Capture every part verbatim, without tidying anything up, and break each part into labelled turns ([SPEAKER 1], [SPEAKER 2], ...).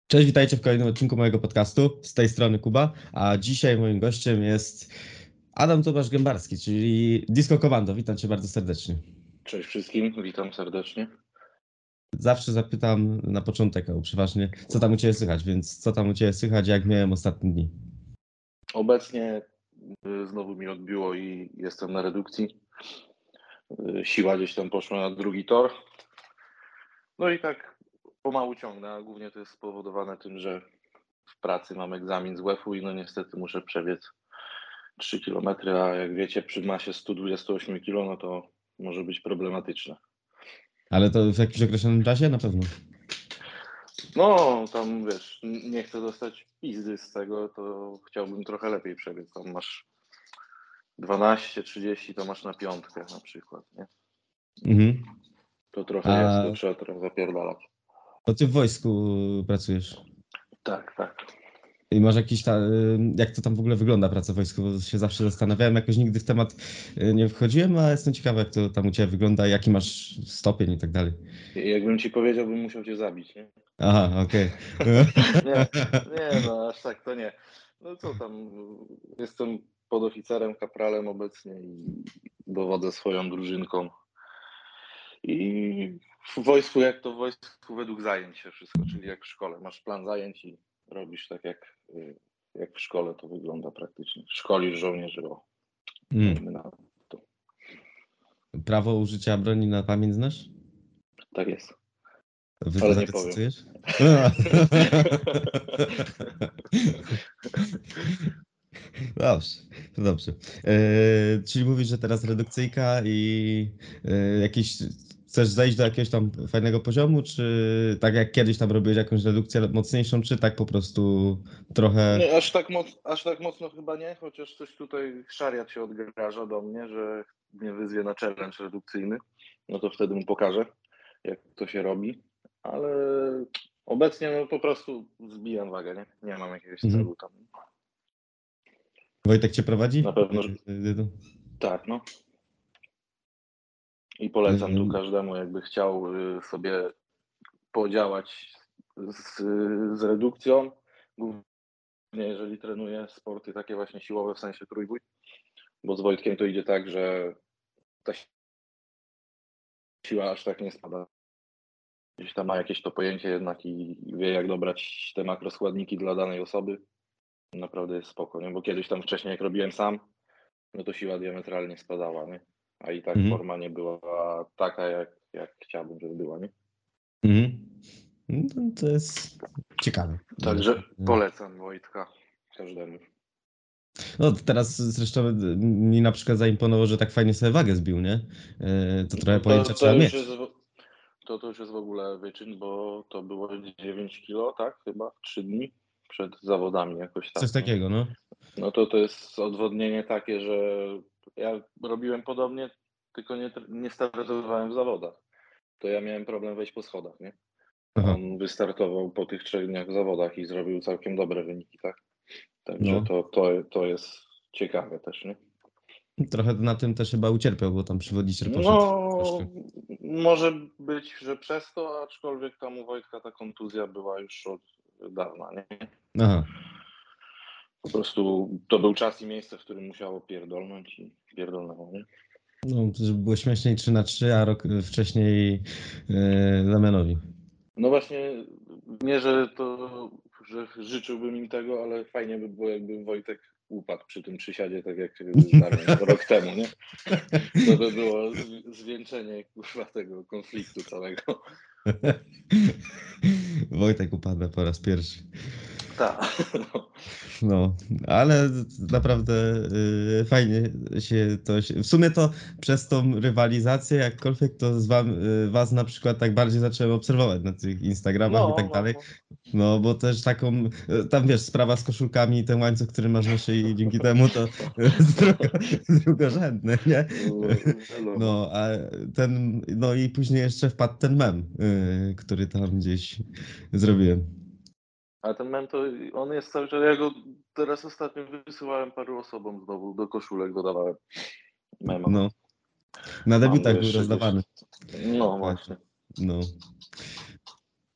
[SPEAKER 1] Cześć, witajcie w kolejnym odcinku mojego podcastu. Z tej strony Kuba, a dzisiaj moim gościem jest Adam Tomasz Gębarski, czyli Disco Commando. Witam cię bardzo serdecznie.
[SPEAKER 2] Cześć wszystkim, witam serdecznie.
[SPEAKER 1] Zawsze zapytam na początek, a przeważnie, co tam u ciebie słychać, więc co tam u ciebie słychać, jak miałem ostatnie dni?
[SPEAKER 2] Obecnie y, znowu mi odbiło i jestem na redukcji. Y, Siła gdzieś tam poszła na drugi tor. No i tak pomału ciągnę, a głównie to jest spowodowane tym, że w pracy mam egzamin z W E F-u i no niestety muszę przebiec trzy kilometry, a jak wiecie przy masie sto dwadzieścia osiem kilo, no to może być problematyczne.
[SPEAKER 1] Ale to w jakimś określonym czasie na pewno.
[SPEAKER 2] No tam wiesz, nie chcę dostać pizdy z tego, to chciałbym trochę lepiej przebiec. Tam masz dwanaście trzydzieści, to masz na piątkę na przykład, nie?
[SPEAKER 1] Mhm.
[SPEAKER 2] To trochę
[SPEAKER 1] A
[SPEAKER 2] jest, to trzeba trochę zapierdalać.
[SPEAKER 1] to ty w wojsku pracujesz
[SPEAKER 2] Tak, tak.
[SPEAKER 1] i masz jakiś ta, jak to tam w ogóle wygląda praca w wojsku, bo się zawsze zastanawiałem, jakoś nigdy w temat nie wchodziłem, a jestem ciekawy, jak to tam u ciebie wygląda, jaki masz stopień i tak dalej.
[SPEAKER 2] Jakbym ci powiedział, bym musiał cię zabić, nie?
[SPEAKER 1] Aha, okej.
[SPEAKER 2] Nie, nie, no aż tak to nie. No co tam, jestem podoficerem, kapralem obecnie i dowodzę swoją drużynką. I w wojsku, jak to w wojsku, według zajęć się wszystko, czyli jak w szkole. Masz plan zajęć i robisz tak, jak, jak w szkole to wygląda praktycznie. Szkolisz żołnierzy, o,
[SPEAKER 1] Mm.
[SPEAKER 2] na to.
[SPEAKER 1] Prawo użycia broni na pamięć znasz?
[SPEAKER 2] Tak jest.
[SPEAKER 1] Wy to
[SPEAKER 2] Ale nie powiem.
[SPEAKER 1] zarecytujesz? Dobrze, to dobrze. E, czyli mówisz, że teraz redukcyjka i e, jakiś, chcesz zejść do jakiegoś tam fajnego poziomu, czy tak jak kiedyś tam robiłeś jakąś redukcję mocniejszą, czy tak po prostu trochę...
[SPEAKER 2] Nie, aż tak, moc, aż tak mocno chyba nie, chociaż coś tutaj szariat się odgraża do mnie, że mnie wyzwie na challenge redukcyjny, no to wtedy mu pokażę, jak to się robi, ale obecnie no po prostu zbijam wagę, nie? Nie mam jakiegoś
[SPEAKER 1] Mhm.
[SPEAKER 2] celu tam.
[SPEAKER 1] Wojtek cię prowadzi?
[SPEAKER 2] Na pewno, że tak, no. I polecam tu każdemu, jakby chciał sobie podziałać z, z redukcją, głównie jeżeli trenuje sporty takie właśnie siłowe, w sensie trójbój, bo z Wojtkiem to idzie tak, że ta siła aż tak nie spada. Gdzieś tam ma jakieś to pojęcie jednak i wie, jak dobrać te makroskładniki dla danej osoby. Naprawdę jest spoko, nie? Bo kiedyś tam wcześniej, jak robiłem sam, no to siła diametralnie spadała, nie? A i tak
[SPEAKER 1] Mhm.
[SPEAKER 2] forma nie była taka, jak, jak chciałbym, żeby była, nie?
[SPEAKER 1] Mhm. No, to jest ciekawe.
[SPEAKER 2] Także polecam Wojtka każdemu.
[SPEAKER 1] No teraz zresztą mi na przykład zaimponowało, że tak fajnie sobie wagę zbił, nie? To trochę pojęcia
[SPEAKER 2] to, to
[SPEAKER 1] trzeba
[SPEAKER 2] już
[SPEAKER 1] mieć.
[SPEAKER 2] Jest, to, to już jest w ogóle wyczyn, bo to było dziewięć kilo, tak? Chyba w trzy dni przed zawodami jakoś tak.
[SPEAKER 1] Coś takiego, no.
[SPEAKER 2] No to to jest odwodnienie takie, że ja robiłem podobnie, tylko nie, nie startowałem w zawodach. To ja miałem problem wejść po schodach, nie?
[SPEAKER 1] Aha.
[SPEAKER 2] On wystartował po tych trzech dniach w zawodach i zrobił całkiem dobre wyniki, tak? Także
[SPEAKER 1] No.
[SPEAKER 2] to, to, to jest ciekawe też, nie?
[SPEAKER 1] Trochę na tym też chyba ucierpiał, bo tam przewodniczy poszedł
[SPEAKER 2] No,
[SPEAKER 1] troszkę.
[SPEAKER 2] może być, że przez to, aczkolwiek tam u Wojtka ta kontuzja była już od dawna, nie?
[SPEAKER 1] Aha.
[SPEAKER 2] Po prostu to był czas i miejsce, w którym musiało pierdolnąć i pierdolnęło, nie?
[SPEAKER 1] No, żeby było śmieszniej trzy na trzy, a rok wcześniej yy, Damianowi.
[SPEAKER 2] No właśnie, nie, że to, że życzyłbym im tego, ale fajnie by było, jakby Wojtek upadł przy tym przysiadzie, tak jak Damian rok temu, nie? To by było zwieńczenie, kurwa, tego konfliktu całego.
[SPEAKER 1] Wojtek upada po raz pierwszy.
[SPEAKER 2] Tak.
[SPEAKER 1] No, ale naprawdę y, fajnie się to... Się, w sumie to przez tą rywalizację, jakkolwiek to z wam, y, was na przykład tak bardziej zacząłem obserwować na tych Instagramach
[SPEAKER 2] No,
[SPEAKER 1] i tak
[SPEAKER 2] no,
[SPEAKER 1] dalej.
[SPEAKER 2] no.
[SPEAKER 1] No, bo też taką, tam wiesz, sprawa z koszulkami i ten łańcuch, który masz na szyi i dzięki temu to jest drugo, drugorzędne, nie? No, a ten, no i później jeszcze wpadł ten mem, y, który tam gdzieś zrobiłem.
[SPEAKER 2] A ten mem to on jest cały czas, ja go teraz ostatnio wysyłałem paru osobom znowu, do koszulek dodawałem mema.
[SPEAKER 1] No, na
[SPEAKER 2] Mam go
[SPEAKER 1] debiutach był
[SPEAKER 2] jeszcze gdzieś.
[SPEAKER 1] rozdawany.
[SPEAKER 2] No właśnie.
[SPEAKER 1] No.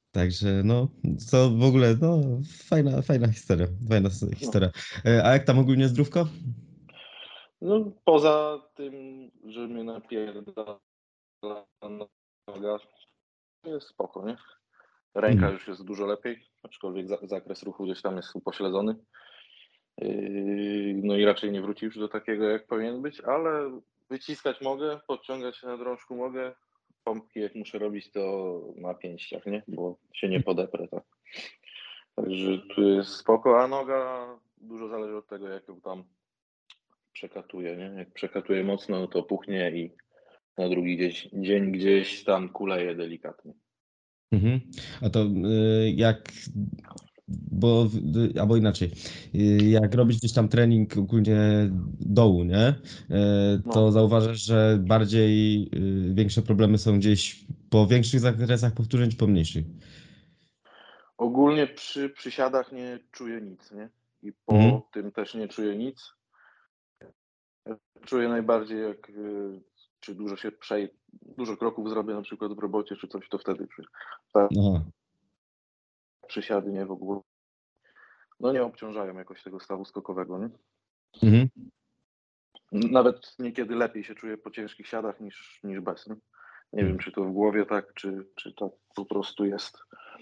[SPEAKER 1] Także no, to w ogóle, no, fajna, fajna historia, fajna s-
[SPEAKER 2] No.
[SPEAKER 1] historia. E, A jak tam ogólnie zdrówko?
[SPEAKER 2] No, poza tym, że mnie napierdala noga, jest spoko, nie? Ręka
[SPEAKER 1] Mhm.
[SPEAKER 2] już jest dużo lepiej, aczkolwiek za, zakres ruchu gdzieś tam jest upośledzony. Yy, No i raczej nie wróci już do takiego, jak powinien być, ale wyciskać mogę, podciągać się na drążku mogę. Pompki jak muszę robić, to na pięściach, nie? Bo się nie podeprę, tak. Także tu jest spoko, a noga dużo zależy od tego, jak ją tam przekatuje, nie? Jak przekatuje mocno, to puchnie i na drugi gdzieś, dzień gdzieś tam kuleje delikatnie.
[SPEAKER 1] Mhm. A to y, jak, bo, y, albo inaczej, y, jak robisz gdzieś tam trening ogólnie dołu, nie? Y, To
[SPEAKER 2] No,
[SPEAKER 1] zauważasz, że bardziej y, większe problemy są gdzieś po większych zakresach powtórzeń czy po mniejszych?
[SPEAKER 2] ogólnie przy przysiadach nie czuję nic, nie? I
[SPEAKER 1] Mhm.
[SPEAKER 2] po tym też nie czuję nic. Czuję najbardziej jak y, czy dużo się przej... dużo kroków zrobię na przykład w robocie czy coś, to wtedy czuję. Tak,
[SPEAKER 1] Aha.
[SPEAKER 2] przysiady nie w ogóle. No nie obciążają jakoś tego stawu skokowego, nie?
[SPEAKER 1] Mhm.
[SPEAKER 2] Nawet niekiedy lepiej się czuję po ciężkich siadach niż, niż bez, nie? Nie wiem, czy to w głowie tak, czy, czy tak po prostu jest.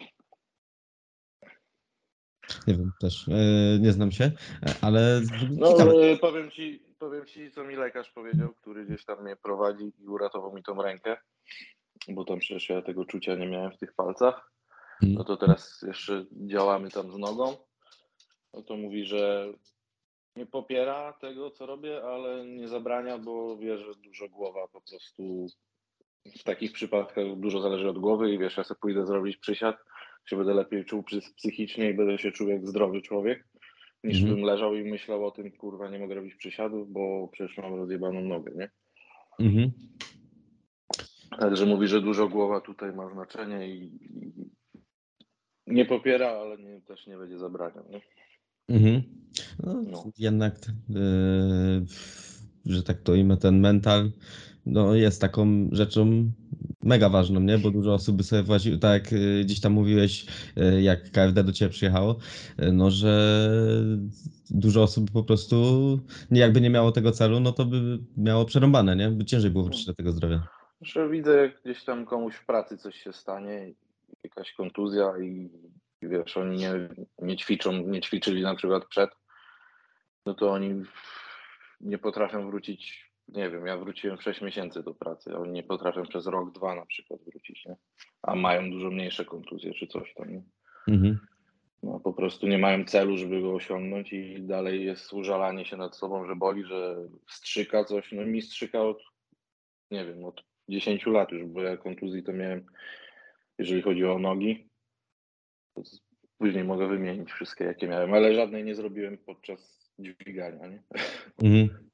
[SPEAKER 1] Nie wiem, też e, nie znam się, e, ale ciekawe.
[SPEAKER 2] No, y, powiem ci, powiem ci, co mi lekarz powiedział, który gdzieś tam mnie prowadzi i uratował mi tą rękę, bo tam przecież ja tego czucia nie miałem w tych palcach. No
[SPEAKER 1] Mhm.
[SPEAKER 2] to teraz jeszcze działamy tam z nogą. No to mówi, że nie popiera tego, co robię, ale nie zabrania, bo wie, że dużo głowa po prostu w takich przypadkach dużo zależy od głowy i wiesz, ja sobie pójdę zrobić przysiad, się będę lepiej czuł psychicznie i będę się czuł jak zdrowy człowiek, niż
[SPEAKER 1] Mhm.
[SPEAKER 2] bym leżał i myślał o tym, kurwa, nie mogę robić przysiadów, bo przecież mam rozjebaną nogę, nie?
[SPEAKER 1] Mhm.
[SPEAKER 2] Także mówi, że dużo głowa tutaj ma znaczenie i, i nie popiera, ale nie, też nie będzie zabraniał, nie?
[SPEAKER 1] Mhm. No,
[SPEAKER 2] No.
[SPEAKER 1] jednak, e, że tak to imię, ten mental, no jest taką rzeczą mega ważną, nie? Bo dużo osób by sobie właśnie, tak jak e, gdzieś tam mówiłeś, e, jak K F D do ciebie przyjechało, e, no że dużo osób po prostu, nie jakby nie miało tego celu, no to by miało przerąbane, nie? By ciężej było wrócić
[SPEAKER 2] No.
[SPEAKER 1] do tego zdrowia.
[SPEAKER 2] Że widzę, jak gdzieś tam komuś w pracy coś się stanie, jakaś kontuzja i i wiesz, oni nie, nie ćwiczą, nie ćwiczyli na przykład przed, no to oni nie potrafią wrócić, nie wiem, ja wróciłem w sześć miesięcy do pracy, a oni nie potrafią przez rok, dwa na przykład wrócić, nie? A mają dużo mniejsze kontuzje czy coś tam, nie?
[SPEAKER 1] Mhm.
[SPEAKER 2] No po prostu nie mają celu, żeby go osiągnąć i dalej jest użalanie się nad sobą, że boli, że strzyka coś, no mi strzyka od, nie wiem, od dziesięciu lat już, bo ja kontuzji to miałem, jeżeli chodzi o nogi. Później mogę wymienić wszystkie, jakie miałem, ale żadnej nie zrobiłem podczas dźwigania, nie?
[SPEAKER 1] Mhm.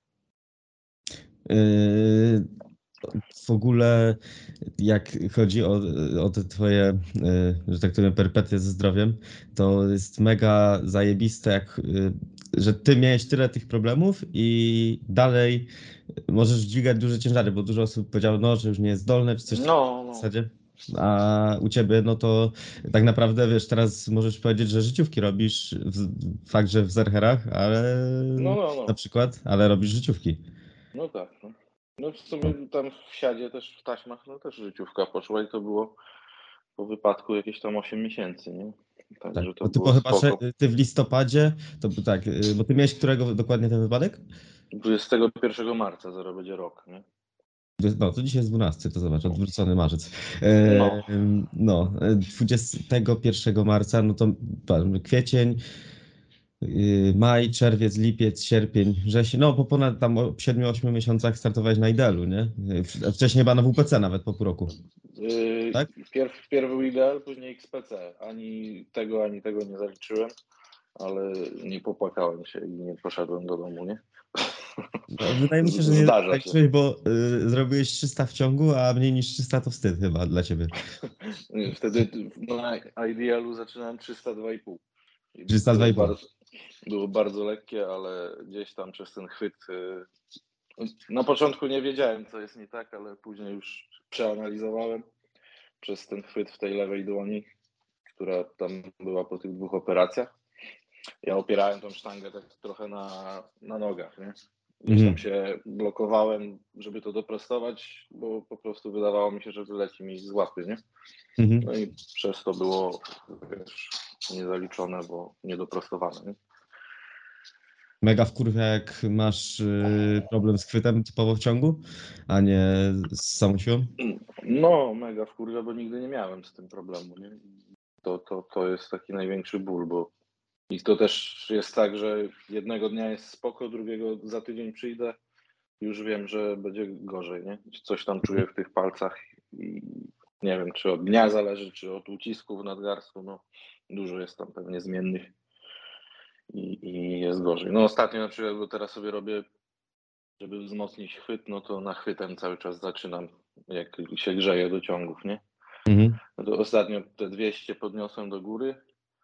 [SPEAKER 1] Yy, w ogóle jak chodzi o, o te twoje, yy, że tak powiem, perypetie ze zdrowiem, to jest mega zajebiste, jak, yy, że ty miałeś tyle tych problemów i dalej możesz dźwigać duże ciężary, bo dużo osób powiedziało, no, że już nie jest zdolne, czy coś takiego
[SPEAKER 2] No,
[SPEAKER 1] w
[SPEAKER 2] no,
[SPEAKER 1] zasadzie. A u ciebie, no to tak naprawdę, wiesz, teraz możesz powiedzieć, że życiówki robisz, w, fakt, że w zercherach, ale
[SPEAKER 2] no, no,
[SPEAKER 1] na
[SPEAKER 2] no,
[SPEAKER 1] przykład, ale robisz życiówki.
[SPEAKER 2] no tak. No. No w
[SPEAKER 1] No.
[SPEAKER 2] sumie tam w siadzie też, w taśmach, no też życiówka poszła i to było po wypadku jakieś tam osiem miesięcy, nie?
[SPEAKER 1] Tak,
[SPEAKER 2] Także to
[SPEAKER 1] bo ty
[SPEAKER 2] było
[SPEAKER 1] po chyba sze-
[SPEAKER 2] spoko.
[SPEAKER 1] ty w listopadzie, to by tak, y, bo ty miałeś którego dokładnie ten wypadek?
[SPEAKER 2] dwudziestego pierwszego marca zaraz będzie rok, nie?
[SPEAKER 1] Dwu- No, to dzisiaj jest dwunasty, to zobacz,
[SPEAKER 2] No,
[SPEAKER 1] odwrócony marzec.
[SPEAKER 2] no,
[SPEAKER 1] E, no, e, dwudziestego pierwszego marca, no to patrz, kwiecień, y, maj, czerwiec, lipiec, sierpień, wrzesień, no po ponad tam siedmiu ośmiu miesiącach startowałeś na Idealu, nie? Y, w- Wcześniej chyba na W P C nawet po pół roku,
[SPEAKER 2] Yy,
[SPEAKER 1] tak?
[SPEAKER 2] pierw, pierw był ideal, później X P C. Ani tego, ani tego nie zaliczyłem, ale nie popłakałem się i nie poszedłem do domu, nie?
[SPEAKER 1] No, wydaje mi się, że
[SPEAKER 2] Z-
[SPEAKER 1] nie
[SPEAKER 2] Zdarza się.
[SPEAKER 1] zaliczyłeś, bo y, zrobiłeś trzysta w ciągu, a mniej niż trzysta to wstyd chyba dla ciebie.
[SPEAKER 2] Wtedy na Idealu zaczynałem trzysta dwa i pół. I było
[SPEAKER 1] trzysta dwa i pół.
[SPEAKER 2] bardzo, było bardzo lekkie, ale gdzieś tam przez ten chwyt. y, Na początku nie wiedziałem, co jest nie tak, ale później już przeanalizowałem przez ten chwyt w tej lewej dłoni. która tam była po tych dwóch operacjach. Ja opierałem tą sztangę tak trochę na, na nogach, nie? Gdzieś tam
[SPEAKER 1] Mhm.
[SPEAKER 2] się blokowałem, żeby to doprostować, bo po prostu wydawało mi się, że wyleci mi z łapy, nie?
[SPEAKER 1] Mhm.
[SPEAKER 2] No i przez to było, wiesz, niezaliczone, bo niedoprostowane, nie?
[SPEAKER 1] Mega wkurwia, jak masz y, problem z chwytem typowo w ciągu, a nie z samą siłą.
[SPEAKER 2] No, mega wkurwia, bo nigdy nie miałem z tym problemu, nie? To, to, to jest taki największy ból, bo i to też jest tak, że jednego dnia jest spoko, drugiego za tydzień przyjdę, już wiem, że będzie gorzej, nie? Coś tam czuję w tych palcach i nie wiem, czy od dnia zależy, czy od ucisku w nadgarstku, no dużo jest tam pewnie zmiennych i, i jest gorzej. No ostatnio na przykład, bo teraz sobie robię, żeby wzmocnić chwyt, no to nachwytem cały czas zaczynam, jak się grzeję do ciągów, nie?
[SPEAKER 1] Mhm.
[SPEAKER 2] No to ostatnio te dwieście podniosłem do góry.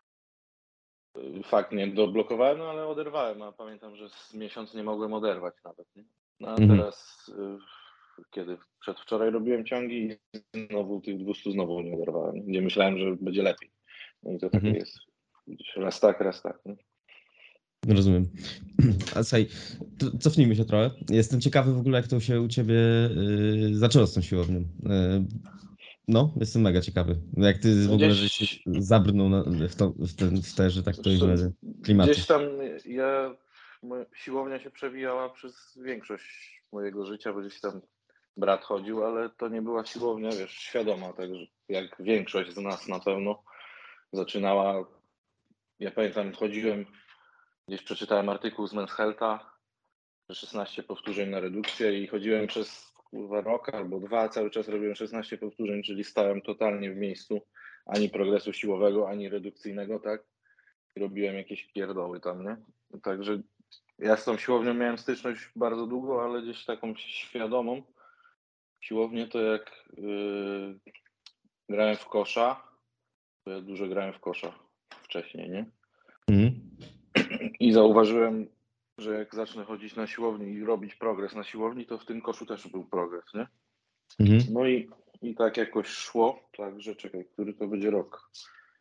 [SPEAKER 2] Fakt nie doblokowałem, no ale oderwałem, a pamiętam, że z miesiąc nie mogłem oderwać nawet, nie? No a
[SPEAKER 1] Mhm.
[SPEAKER 2] teraz, y, kiedy przedwczoraj robiłem ciągi i znowu tych dwieście znowu nie oderwałem, gdzie myślałem, że będzie lepiej. No i to takie
[SPEAKER 1] Mhm.
[SPEAKER 2] jest. Widzisz, raz tak, raz tak. Nie?
[SPEAKER 1] Rozumiem. A słuchaj, to cofnijmy się trochę. Jestem ciekawy w ogóle, jak to się u ciebie y, zaczęło z tą siłownią. Y, no, jestem mega ciekawy. Jak ty w
[SPEAKER 2] No
[SPEAKER 1] ogóle żeś się
[SPEAKER 2] gdzieś,
[SPEAKER 1] zabrnął na, w, to, w, ten, w te, że tak to ujmę, klimaty.
[SPEAKER 2] gdzieś tam ja, moja siłownia się przewijała przez większość mojego życia, bo gdzieś tam brat chodził, ale to nie była siłownia, wiesz, świadoma, także jak większość z nas na pewno zaczynała. Ja pamiętam, chodziłem, gdzieś przeczytałem artykuł z Men's Healtha, że szesnaście powtórzeń na redukcję i chodziłem przez kurwa rok albo dwa, cały czas robiłem szesnaście powtórzeń, czyli stałem totalnie w miejscu, ani progresu siłowego, ani redukcyjnego, tak? I robiłem jakieś pierdoły tam, nie? Także ja z tą siłownią miałem styczność bardzo długo, ale gdzieś taką świadomą siłownię to jak yy, grałem w kosza, to ja dużo grałem w kosza wcześniej, nie?
[SPEAKER 1] Mhm.
[SPEAKER 2] I zauważyłem, że jak zacznę chodzić na siłowni i robić progres na siłowni, to w tym koszu też był progres, nie?
[SPEAKER 1] Mhm.
[SPEAKER 2] No i, i tak jakoś szło, także czekaj, który to będzie rok?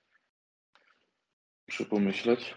[SPEAKER 2] Muszę pomyśleć.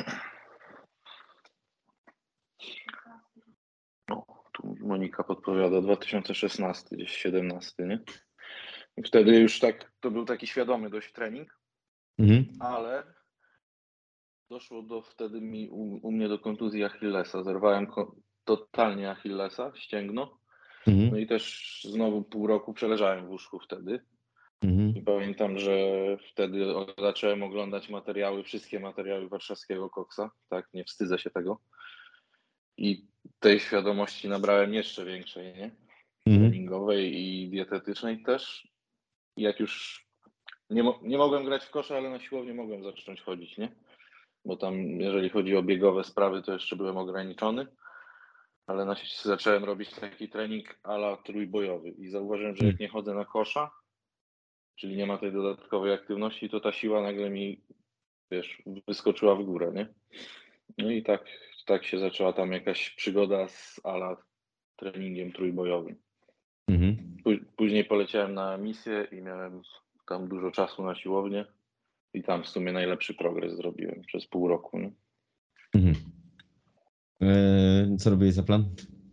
[SPEAKER 2] O, tu Monika podpowiada, dwa tysiące szesnasty, gdzieś siedemnasty, nie? I wtedy już tak, to był taki świadomy dość trening,
[SPEAKER 1] Mhm.
[SPEAKER 2] ale doszło do wtedy mi u, u mnie do kontuzji Achillesa. Zerwałem ko- totalnie Achillesa, ścięgno. No
[SPEAKER 1] Mhm.
[SPEAKER 2] i też znowu pół roku przeleżałem w łóżku wtedy.
[SPEAKER 1] Mhm.
[SPEAKER 2] I pamiętam, że wtedy o- zacząłem oglądać materiały, wszystkie materiały warszawskiego koksa. Tak, nie wstydzę się tego. I tej świadomości nabrałem jeszcze większej, nie?
[SPEAKER 1] Mhm.
[SPEAKER 2] Treningowej i dietetycznej też. I jak już nie, mo- nie mogłem grać w kosza, ale na siłownię mogłem zacząć chodzić, nie? Bo tam, jeżeli chodzi o biegowe sprawy, to jeszcze byłem ograniczony, ale na, zacząłem robić taki trening a la trójbojowy i zauważyłem, że jak nie chodzę na kosza, czyli nie ma tej dodatkowej aktywności, to ta siła nagle mi, wiesz, wyskoczyła w górę, nie? No i tak, tak się zaczęła tam jakaś przygoda z a la treningiem trójbojowym.
[SPEAKER 1] Mhm.
[SPEAKER 2] Pó- Później poleciałem na misję i miałem tam dużo czasu na siłownię i tam w sumie najlepszy progres zrobiłem przez pół roku, nie?
[SPEAKER 1] Mhm. Eee, co robiłeś za plan?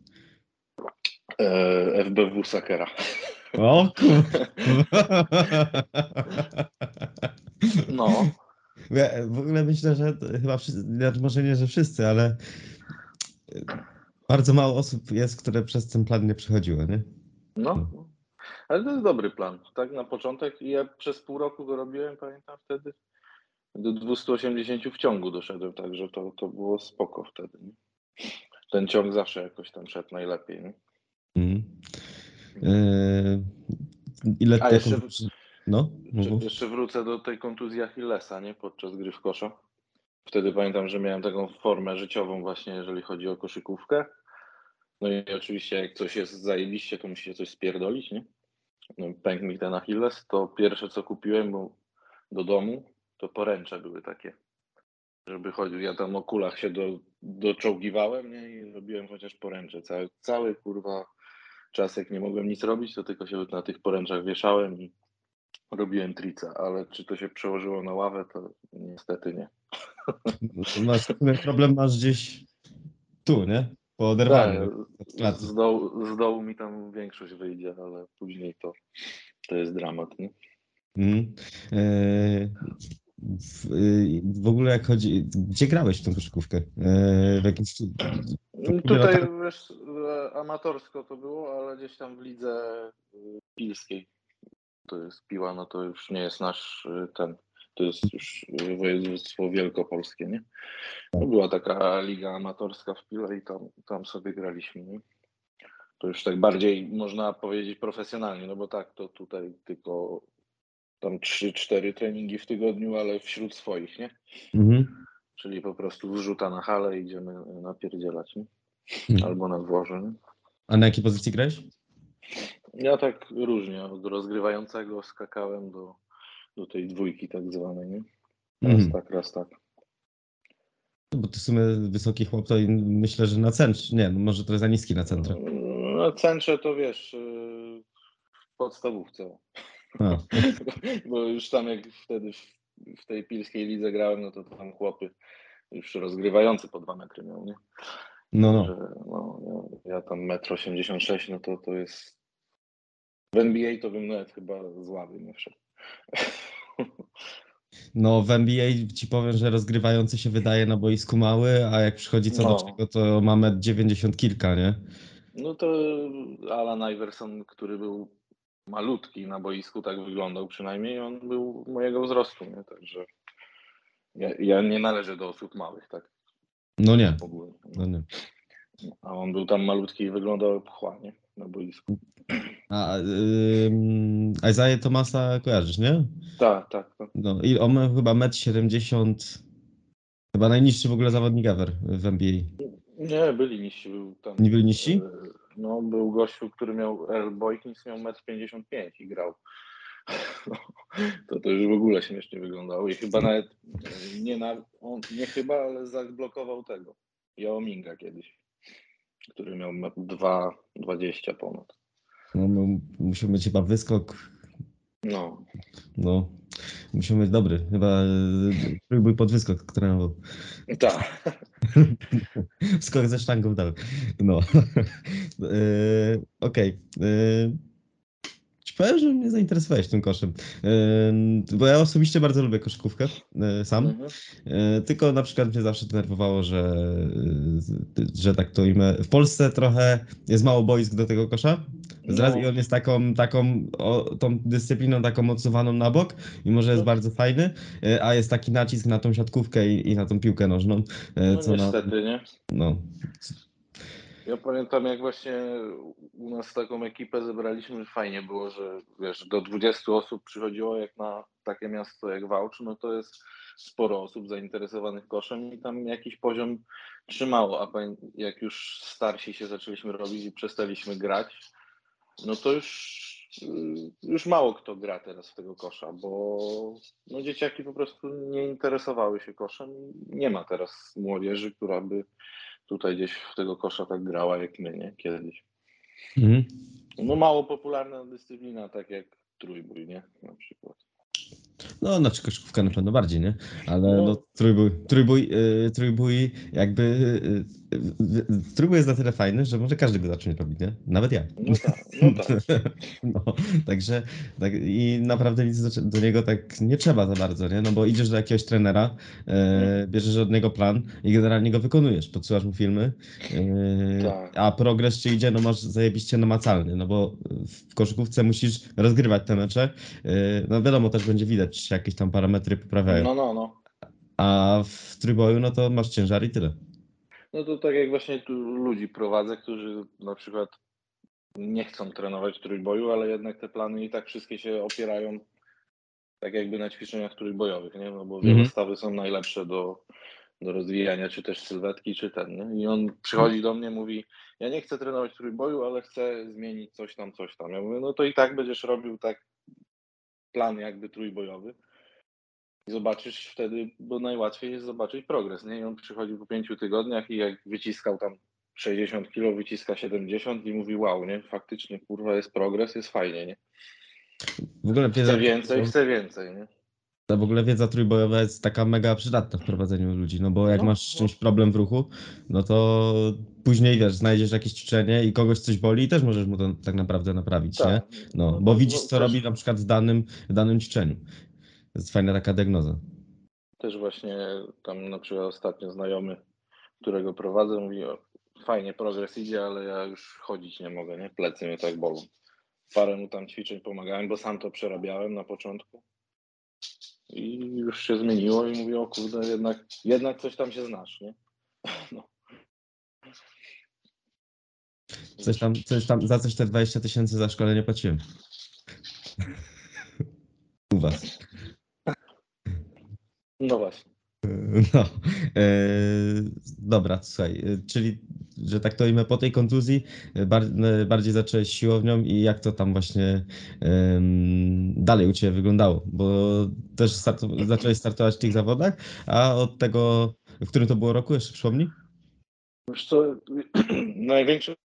[SPEAKER 2] E, F B W Sakera.
[SPEAKER 1] O kurwa.
[SPEAKER 2] No,
[SPEAKER 1] Ja w ogóle myślę, że to chyba wszyscy, znaczy może nie, że wszyscy, ale bardzo mało osób jest, które przez ten plan nie przechodziły, nie?
[SPEAKER 2] no,
[SPEAKER 1] No.
[SPEAKER 2] ale to jest dobry plan. Tak na początek i ja przez pół roku go robiłem, pamiętam wtedy. Do dwieście osiemdziesiąt w ciągu doszedłem, także to, to było spoko wtedy. Nie? Ten ciąg zawsze jakoś tam szedł najlepiej. Nie?
[SPEAKER 1] Mhm. Eee, ile,
[SPEAKER 2] A
[SPEAKER 1] jaką...
[SPEAKER 2] jeszcze,
[SPEAKER 1] No,
[SPEAKER 2] jeszcze,
[SPEAKER 1] mów.
[SPEAKER 2] jeszcze wrócę do tej kontuzji Achillesa, nie? Podczas gry w kosza. Wtedy pamiętam, że miałem taką formę życiową właśnie, jeżeli chodzi o koszykówkę. No i oczywiście jak coś jest zajebiście, to musicie coś spierdolić, nie? No, pękł mi ten Achilles, to pierwsze co kupiłem bo do domu, to poręcze były takie. Żeby chodził, ja tam o kulach się do, doczołgiwałem, nie? I robiłem chociaż poręcze. Cały, cały kurwa czas jak nie mogłem nic robić, to tylko się na tych poręczach wieszałem i robiłem trica, ale czy to się przełożyło na ławę, to niestety nie.
[SPEAKER 1] No to masz, problem masz gdzieś tu, nie? Po
[SPEAKER 2] Tak,
[SPEAKER 1] oderwaniu od klaty.
[SPEAKER 2] z dołu, z dołu mi tam większość wyjdzie, ale później to, to jest dramat, nie?
[SPEAKER 1] Mm. E, w, y, w ogóle jak chodzi, gdzie grałeś w tą koszykówkę? E, w jakimś tu- to klubie
[SPEAKER 2] Tutaj
[SPEAKER 1] lokalnym?
[SPEAKER 2] wiesz, amatorsko to było, ale gdzieś tam w lidze y, pilskiej. To jest piła, no to już nie jest nasz y, ten, to jest już y, województwo wielkopolskie, nie? No była taka liga amatorska w Pile i tam, tam sobie graliśmy, nie? To już tak bardziej można powiedzieć profesjonalnie, no bo tak, to tutaj tylko tam trzy cztery treningi w tygodniu, ale wśród swoich, nie?
[SPEAKER 1] Mhm.
[SPEAKER 2] Czyli po prostu wrzuta na halę i idziemy napierdzielać, nie?
[SPEAKER 1] Mhm.
[SPEAKER 2] Albo na dworze, nie?
[SPEAKER 1] A na jakiej pozycji grałeś?
[SPEAKER 2] Ja tak różnie, od rozgrywającego skakałem do, do tej dwójki tak zwanej, nie? Raz
[SPEAKER 1] Mhm.
[SPEAKER 2] tak, raz tak.
[SPEAKER 1] No bo ty w sumie wysoki chłop, to i myślę, że na centrze. Nie, no może trochę za niski na centrze.
[SPEAKER 2] No, centrze to wiesz, yy, w podstawówce.
[SPEAKER 1] A,
[SPEAKER 2] Bo już tam jak wtedy w, w tej pilskiej lidze grałem, no to tam chłopy już rozgrywający po dwa metry miał, nie?
[SPEAKER 1] no,
[SPEAKER 2] Także
[SPEAKER 1] no.
[SPEAKER 2] no, ja, ja tam metr osiemdziesiąt sześć, no to to jest... W N B A to bym nawet chyba z ławy nie wszedł.
[SPEAKER 1] No w N B A ci powiem, że rozgrywający się wydaje na boisku mały, a jak przychodzi co do
[SPEAKER 2] No,
[SPEAKER 1] czego, to ma metr dziewięćdziesiąt kilka, nie?
[SPEAKER 2] no to Alan Iverson, który był malutki na boisku, tak wyglądał przynajmniej, on był mojego wzrostu, nie? Także ja, ja nie należę do osób małych, tak
[SPEAKER 1] No nie,
[SPEAKER 2] w ogóle.
[SPEAKER 1] no nie.
[SPEAKER 2] A on był tam malutki i wyglądał jak pchła, nie? Na boisku.
[SPEAKER 1] A ym, Isaiah Thomasa kojarzysz, nie?
[SPEAKER 2] Tak, tak, tak.
[SPEAKER 1] No i on ma chyba metr siedemdziesiąt, chyba najniższy w ogóle zawodnik ever w N B A.
[SPEAKER 2] Nie, byli niżsi, był tam,
[SPEAKER 1] Nie byli
[SPEAKER 2] e,
[SPEAKER 1] niżsi?
[SPEAKER 2] no był gościu, który miał, Earl Boykins miał metr pięćdziesiąt pięć i grał. No, to to już w ogóle śmiesznie wyglądało i chyba nawet, e, nie, na, on, nie chyba, ale zablokował tego, Yao Minga kiedyś, który miał dwa dwadzieścia ponad.
[SPEAKER 1] No, no, musiał mieć chyba wyskok,
[SPEAKER 2] No,
[SPEAKER 1] no, musiał mieć dobry, chyba y, trójbój pod wyskok trenował.
[SPEAKER 2] tak.
[SPEAKER 1] Skok ze sztangą dał. No. Yy, Okej. Yy, Ci powiem, że mnie zainteresowałeś tym koszem. Yy, Bo ja osobiście bardzo lubię koszykówkę yy, sam.
[SPEAKER 2] Mhm.
[SPEAKER 1] Yy, Tylko na przykład mnie zawsze denerwowało, że, yy, że tak to imię. W Polsce trochę jest mało boisk do tego kosza. Z racji- I
[SPEAKER 2] No,
[SPEAKER 1] on jest taką, taką o, tą dyscypliną taką odsuwaną na bok, mimo że jest
[SPEAKER 2] no,
[SPEAKER 1] bardzo fajny, yy, a jest taki nacisk na tą siatkówkę i, i na tą piłkę nożną, yy,
[SPEAKER 2] no
[SPEAKER 1] co nam,
[SPEAKER 2] niestety, nie?
[SPEAKER 1] no,
[SPEAKER 2] Ja pamiętam, jak właśnie u nas taką ekipę zebraliśmy, że fajnie było, że wiesz, do dwudziestu osób przychodziło jak na takie miasto jak Wałcz, no to jest sporo osób zainteresowanych koszem i tam jakiś poziom trzymało, a jak już starsi się zaczęliśmy robić i przestaliśmy grać, no to już, już mało kto gra teraz w tego kosza, bo no dzieciaki po prostu nie interesowały się koszem. Nie ma teraz młodzieży, która by tutaj gdzieś w tego kosza tak grała jak my, nie? Kiedyś.
[SPEAKER 1] mhm.
[SPEAKER 2] No mało popularna dyscyplina, tak jak trójbój, nie? Na przykład.
[SPEAKER 1] No, znaczy koszykówka na pewno bardziej, nie? Ale no
[SPEAKER 2] No,
[SPEAKER 1] trójbój, trójbój, yy, trójbój jakby... Yy, yy, trójbój jest na tyle fajny, że może każdy go zacząć robić, nie? Nawet ja.
[SPEAKER 2] no tak, no tak.
[SPEAKER 1] No, także tak, i naprawdę nic do, do niego tak nie trzeba za bardzo, nie? No bo idziesz do jakiegoś trenera, yy,
[SPEAKER 2] Mhm.
[SPEAKER 1] bierzesz od niego plan i generalnie go wykonujesz, podsyłasz mu filmy, yy,
[SPEAKER 2] Tak.
[SPEAKER 1] a progres czy idzie, no masz zajebiście namacalny, no bo w koszykówce musisz rozgrywać te mecze, yy, no wiadomo, też będzie widać, czy się jakieś tam parametry poprawiają,
[SPEAKER 2] No, no, no.
[SPEAKER 1] a w trójboju, no to masz ciężar i tyle.
[SPEAKER 2] No to tak jak właśnie tu ludzi prowadzę, którzy na przykład nie chcą trenować trójboju, ale jednak te plany i tak wszystkie się opierają tak jakby na ćwiczeniach trójbojowych, nie? No bo
[SPEAKER 1] Mhm.
[SPEAKER 2] wielostawy są najlepsze do, do rozwijania, czy też sylwetki, czy ten, nie? I on przychodzi do mnie, mówi, ja nie chcę trenować trójboju, ale chcę zmienić coś tam, coś tam. Ja mówię, no to i tak będziesz robił tak plan jakby trójbojowy i zobaczysz wtedy, bo najłatwiej jest zobaczyć progres, nie? I on przychodzi po pięciu tygodniach i jak wyciskał tam sześćdziesiąt kilo, wyciska siedemdziesiąt i mówi, wow, nie? Faktycznie, kurwa, jest progres, jest fajnie, nie?
[SPEAKER 1] W ogóle wiedza,
[SPEAKER 2] Chcę więcej, chcę więcej, nie?
[SPEAKER 1] w ogóle wiedza trójbojowa jest taka mega przydatna w prowadzeniu ludzi, no bo jak
[SPEAKER 2] No,
[SPEAKER 1] masz z
[SPEAKER 2] no,
[SPEAKER 1] czymś problem w ruchu, no to później wiesz, znajdziesz jakieś ćwiczenie i kogoś coś boli i też możesz mu to tak naprawdę naprawić, nie?
[SPEAKER 2] tak.
[SPEAKER 1] No,
[SPEAKER 2] No,
[SPEAKER 1] bo
[SPEAKER 2] no,
[SPEAKER 1] widzisz
[SPEAKER 2] no
[SPEAKER 1] co
[SPEAKER 2] też,
[SPEAKER 1] robi na przykład w danym, w danym ćwiczeniu. To jest fajna taka diagnoza.
[SPEAKER 2] też właśnie tam na przykład ostatnio znajomy, którego prowadzę, mówi, o, fajnie progres idzie, ale ja już chodzić nie mogę, nie? Plecy mnie tak bolą. Parę mu tam ćwiczeń pomagałem, bo sam to przerabiałem na początku. I już się zmieniło i mówię, o kurde, jednak, jednak coś tam się znasz, nie? No.
[SPEAKER 1] Coś tam, coś tam, za coś te dwadzieścia tysięcy za szkolenie płaciłem. U was.
[SPEAKER 2] No właśnie.
[SPEAKER 1] No, e, dobra, słuchaj, e, czyli, że tak to ujmę, po tej kontuzji e, bar, e, bardziej zacząłeś siłownią i jak to tam właśnie em, dalej u Ciebie wyglądało, bo też startu, zacząłeś startować w tych zawodach, a od tego, w którym to było roku, jeszcze przypomnij?
[SPEAKER 2] Wiesz co, największy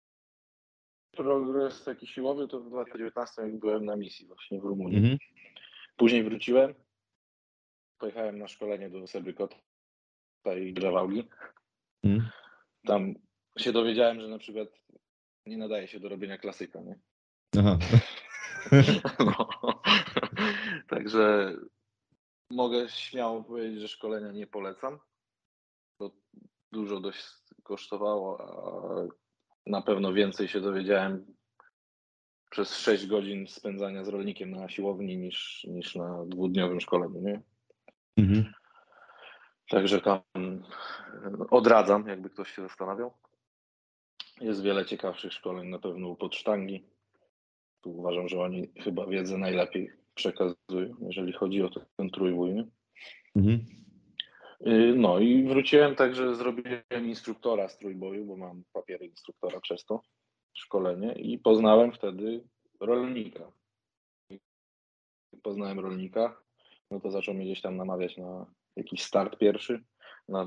[SPEAKER 2] progres taki siłowy to w dwa tysiące dziewiętnastym, jak byłem na misji właśnie w Rumunii.
[SPEAKER 1] Mhm.
[SPEAKER 2] Później wróciłem, pojechałem na szkolenie do Seby Kota i Grzewałgi.
[SPEAKER 1] Mhm.
[SPEAKER 2] Tam się dowiedziałem, że na przykład nie nadaje się do robienia klasyka, nie?
[SPEAKER 1] Aha.
[SPEAKER 2] No. Także mogę śmiało powiedzieć, że szkolenia nie polecam. To dużo dość kosztowało, a na pewno więcej się dowiedziałem przez sześć godzin spędzania z rolnikiem na siłowni niż, niż na dwudniowym szkoleniu, nie?
[SPEAKER 1] Mhm.
[SPEAKER 2] Także tam odradzam, jakby ktoś się zastanawiał. Jest wiele ciekawszych szkoleń na pewno u podsztangi. Tu uważam, że oni chyba wiedzę najlepiej przekazują, jeżeli chodzi o ten trójbój, nie?
[SPEAKER 1] Mhm.
[SPEAKER 2] No i wróciłem, także zrobiłem instruktora z trójboju, bo mam papiery instruktora przez to szkolenie i poznałem wtedy rolnika. Poznałem rolnika, no to zaczął mnie gdzieś tam namawiać na jakiś start pierwszy. Na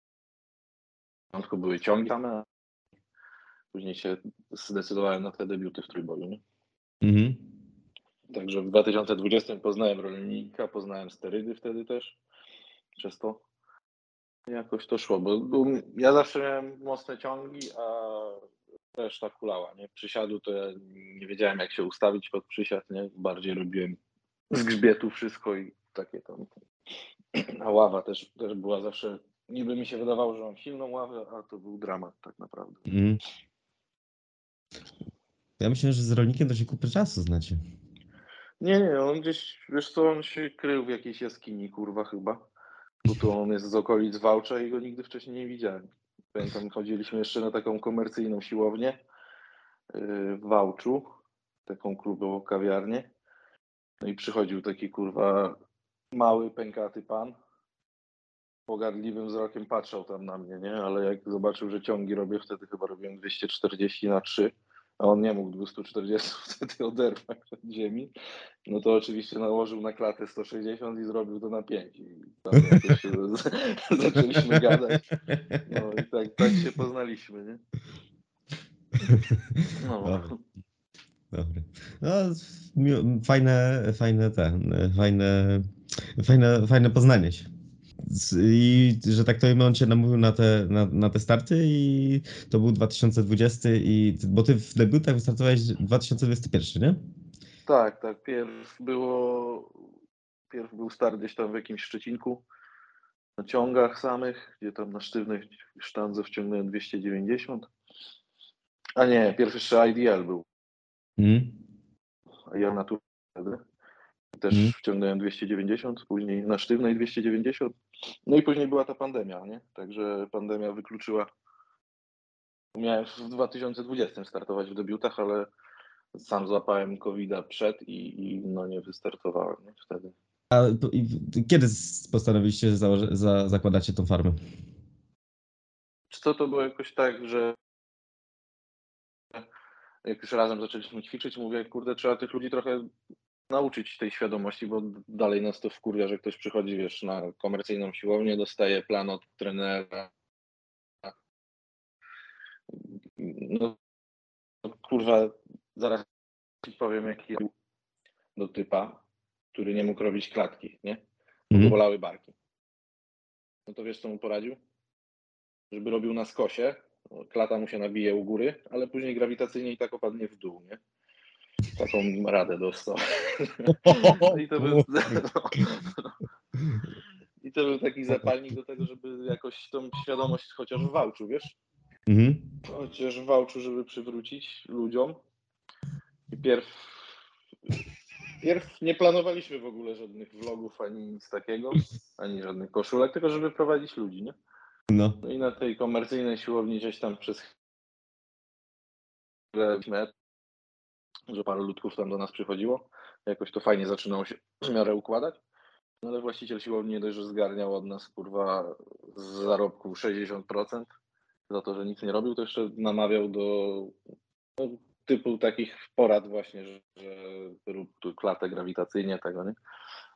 [SPEAKER 2] początku były ciągi same, później się zdecydowałem na te debiuty w trójboju, nie?
[SPEAKER 1] Mhm.
[SPEAKER 2] Także w dwa tysiące dwudziestym poznałem rolnika, poznałem sterydy wtedy też, przez to jakoś to szło, bo ja zawsze miałem mocne ciągi, a reszta kulała, nie? Przysiadu to ja nie wiedziałem, jak się ustawić pod przysiad, nie? Bardziej robiłem z grzbietu wszystko i takie tam. A ława też, też była zawsze, niby mi się wydawało, że mam silną ławę, a to był dramat tak naprawdę.
[SPEAKER 1] Mhm. Ja myślę, że z rolnikiem to się kupę czasu znacie.
[SPEAKER 2] Nie, nie, on gdzieś, wiesz co, on się krył w jakiejś jaskini, kurwa chyba. Bo to on jest z okolic Wałcza i go nigdy wcześniej nie widziałem. Pamiętam, chodziliśmy jeszcze na taką komercyjną siłownię w Wałczu, taką klubową kawiarnię. No i przychodził taki kurwa mały, pękaty pan. Pogardliwym wzrokiem patrzał tam na mnie, nie? Ale jak zobaczył, że ciągi robię, wtedy chyba robiłem dwieście czterdzieści na trzy, a on nie mógł dwieście czterdzieści wtedy oderwać od ziemi, no to oczywiście nałożył na klatę sto sześćdziesiąt i zrobił to na pięć. I tam jakoś się zaczęliśmy gadać. No i tak, tak się poznaliśmy, nie? No.
[SPEAKER 1] Dobra. Dobra. No, mi- fajne, fajne te, fajne, fajne, fajne poznanie się. Z- I że tak to ujmę, on cię namówił na te, na, na te starty i to był dwa tysiące dwudziesty i, bo ty w debiutach wystartowałeś dwa tysiące dwudziesty pierwszy, nie?
[SPEAKER 2] Tak, tak. Pierw było, pierw był start gdzieś tam w jakimś Szczecinku na ciągach samych, gdzie tam na sztywnej sztandze wciągnąłem dwieście dziewięćdziesiąt. A nie, pierwszy jeszcze I D L był.
[SPEAKER 1] Mhm.
[SPEAKER 2] A ja na tu wtedy też
[SPEAKER 1] Mhm.
[SPEAKER 2] wciągnąłem dwieście dziewięćdziesiąt, później na sztywnej dwieście dziewięćdziesiąt. No i później była ta pandemia, nie? Także pandemia wykluczyła. Miałem w dwa tysiące dwudziestym startować w debiutach, ale sam złapałem kowida przed i, i no nie wystartowałem, nie? Wtedy.
[SPEAKER 1] A po- i w- kiedy s- postanowiliście, że założy, za, zakładacie tą farmę?
[SPEAKER 2] Czy to, to było jakoś tak, że jak już razem zaczęliśmy ćwiczyć, mówię, kurde, trzeba tych ludzi trochę nauczyć tej świadomości, bo dalej nas to wkurwia, że ktoś przychodzi, wiesz, na komercyjną siłownię, dostaje plan od trenera. No kurwa, zaraz ci powiem, jaki był do typa, który nie mógł robić klatki, nie? Bo
[SPEAKER 1] Mhm.
[SPEAKER 2] go bolały barki. No to wiesz, co mu poradził? Żeby robił na skosie, klata mu się nabije u góry, ale później grawitacyjnie i tak opadnie w dół, nie? Taką radę dostał. No i to był, no, i to był taki zapalnik do tego, żeby jakoś tą świadomość chociaż w wałczu, wiesz?
[SPEAKER 1] Mhm.
[SPEAKER 2] Chociaż w wałczu, żeby przywrócić ludziom. I pierw, pierw nie planowaliśmy w ogóle żadnych vlogów, ani nic takiego, ani żadnych koszulek, tylko żeby prowadzić ludzi, nie?
[SPEAKER 1] No.
[SPEAKER 2] No i na tej komercyjnej siłowni gdzieś tam przez chwilę, że paru ludków tam do nas przychodziło. Jakoś to fajnie zaczynało się w miarę układać. No ale właściciel siłowni nie dość, że zgarniał od nas, kurwa, z zarobku sześćdziesiąt procent za to, że nic nie robił, to jeszcze namawiał do no, typu takich porad właśnie, że, że rób tu klatę grawitacyjnie, tego, nie?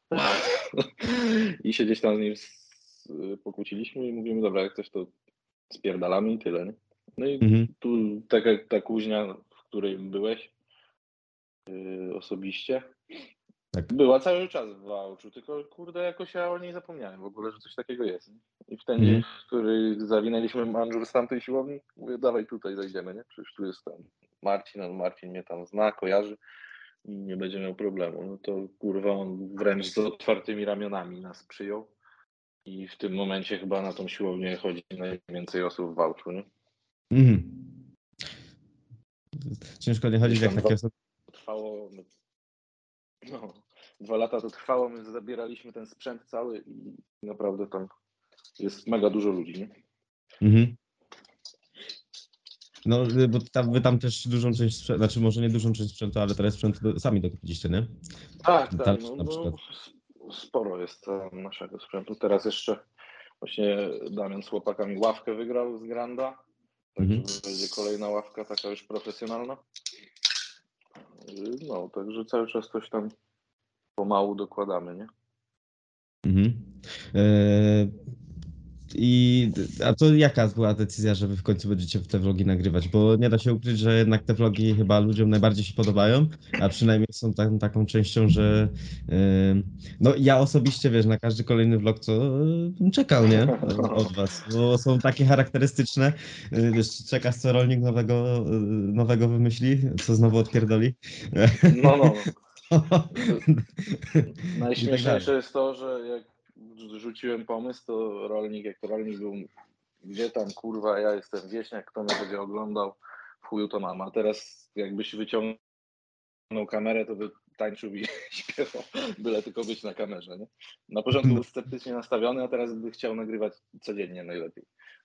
[SPEAKER 2] I się gdzieś tam z nim s- pokłóciliśmy i mówimy, dobra, jak coś to spierdalamy i tyle, nie? No i
[SPEAKER 1] Mhm.
[SPEAKER 2] tu taka ta kuźnia, w której byłeś yy, osobiście,
[SPEAKER 1] Tak.
[SPEAKER 2] była cały czas w Wałczu, tylko kurde, jakoś ja o niej zapomniałem w ogóle, że coś takiego jest. Nie? I w ten
[SPEAKER 1] Mhm.
[SPEAKER 2] dzień, w który zawinęliśmy manżur z tamtej siłowni, mówię, dawaj tutaj zajdziemy, nie? Przecież tu jest tam Marcin, a Marcin mnie tam zna, kojarzy i nie będzie miał problemu. No to kurwa, on wręcz z otwartymi ramionami nas przyjął i w tym momencie chyba na tą siłownię chodzi najwięcej osób w Wałczu, nie?
[SPEAKER 1] Mhm. Ciężko nie chodzić
[SPEAKER 2] Gdzieś
[SPEAKER 1] jak
[SPEAKER 2] tam
[SPEAKER 1] takie
[SPEAKER 2] dwa
[SPEAKER 1] osoby.
[SPEAKER 2] trwało, no, dwa lata to trwało, my zabieraliśmy ten sprzęt cały i naprawdę tam jest mega dużo ludzi, nie?
[SPEAKER 1] Mhm. No, y, bo tam, wy tam też dużą część sprzętu, znaczy może nie dużą część sprzętu, ale teraz sprzętu do, sami dokupiliście, nie?
[SPEAKER 2] Tak, tak,
[SPEAKER 1] Tarcz
[SPEAKER 2] no,
[SPEAKER 1] na przykład.
[SPEAKER 2] no sporo jest e, naszego sprzętu. Teraz jeszcze właśnie Damian z chłopakami ławkę wygrał z Granda, także
[SPEAKER 1] Mhm.
[SPEAKER 2] będzie kolejna ławka taka już profesjonalna. Y, No, także cały czas coś tam pomału dokładamy, nie?
[SPEAKER 1] Mhm. E, I a to jaka była decyzja, żeby w końcu będziecie te vlogi nagrywać? Bo nie da się ukryć, że jednak te vlogi chyba ludziom najbardziej się podobają, a przynajmniej są tam, taką częścią, że e, no ja osobiście, wiesz, na każdy kolejny vlog co e, bym czekał, nie? E, Od was, bo są takie charakterystyczne, e, wiesz, czekasz co rolnik nowego, e, nowego wymyśli, co znowu odpierdoli.
[SPEAKER 2] No, no, no.
[SPEAKER 1] I tak dalej.
[SPEAKER 2] Najśmieszniejsze jest to, że jak rzuciłem pomysł, to rolnik, jak to rolnik był, gdzie tam kurwa, ja jestem wieśniak, kto mnie będzie oglądał, w chuju to mam. A teraz jakbyś wyciągnął kamerę, to by tańczył i śpiewał, byle tylko być na kamerze, nie? Na początku
[SPEAKER 1] No.
[SPEAKER 2] był sceptycznie nastawiony, a teraz by chciał nagrywać codziennie najlepiej.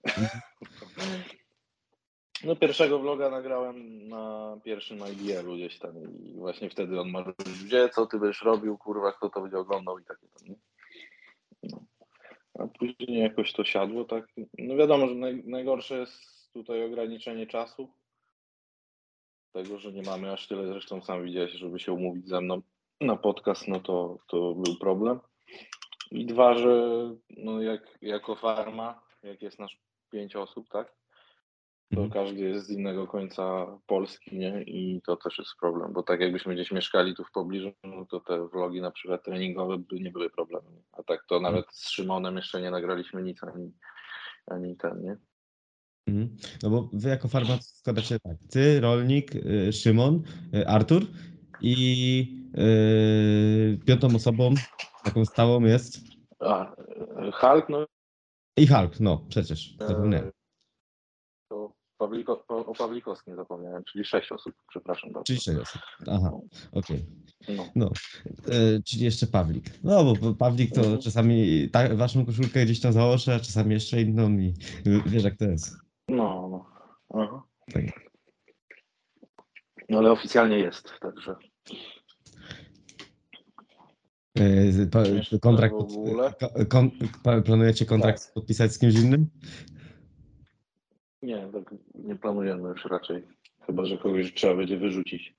[SPEAKER 2] No pierwszego vloga nagrałem na pierwszym I D L-u gdzieś tam i właśnie wtedy on ma gdzie, co ty będziesz robił, kurwa, kto to będzie oglądał i takie tam, nie? No. A później jakoś to siadło, tak? No wiadomo, że naj, najgorsze jest tutaj ograniczenie czasu, tego, że nie mamy aż tyle, zresztą sam widziałeś, żeby się umówić ze mną na podcast, no to, to był problem. I dwa, że no jak, jako farma, jak jest nasz pięć osób, tak? To
[SPEAKER 1] Mhm.
[SPEAKER 2] każdy jest z innego końca Polski, nie? I to też jest problem, bo tak jakbyśmy gdzieś mieszkali tu w pobliżu, no to te vlogi na przykład treningowe by nie były problemem. Nie? A tak to nawet z Szymonem jeszcze nie nagraliśmy nic, ani, ani ten, nie?
[SPEAKER 1] Mhm. No bo wy jako farmac składacie tak, ty, rolnik, y, Szymon, y, Artur i y, piątą osobą, taką stałą jest
[SPEAKER 2] A, e, Hulk, no
[SPEAKER 1] i Hulk, no przecież, zapomniałem,
[SPEAKER 2] e, to Pawliko, o o Pawlikowskim zapomniałem, czyli sześć osób, przepraszam
[SPEAKER 1] czyli
[SPEAKER 2] bardzo.
[SPEAKER 1] sześć osób. Aha,
[SPEAKER 2] No,
[SPEAKER 1] okej.
[SPEAKER 2] no.
[SPEAKER 1] No, y, czyli jeszcze Pawlik. No bo bo Pawlik to
[SPEAKER 2] Mhm.
[SPEAKER 1] czasami ta, waszą koszulkę gdzieś tam założy, a czasami jeszcze inną i y, wiesz jak to jest.
[SPEAKER 2] No, no. Aha.
[SPEAKER 1] Tak.
[SPEAKER 2] No ale oficjalnie jest, także
[SPEAKER 1] Y, pa-
[SPEAKER 2] śmieszne w
[SPEAKER 1] Kontrakt, pod,
[SPEAKER 2] ogóle.
[SPEAKER 1] ko- kon, pa- planujecie kontrakt
[SPEAKER 2] Tak.
[SPEAKER 1] podpisać z kimś innym?
[SPEAKER 2] Nie, tak nie planujemy już raczej. Chyba że kogoś trzeba będzie wyrzucić.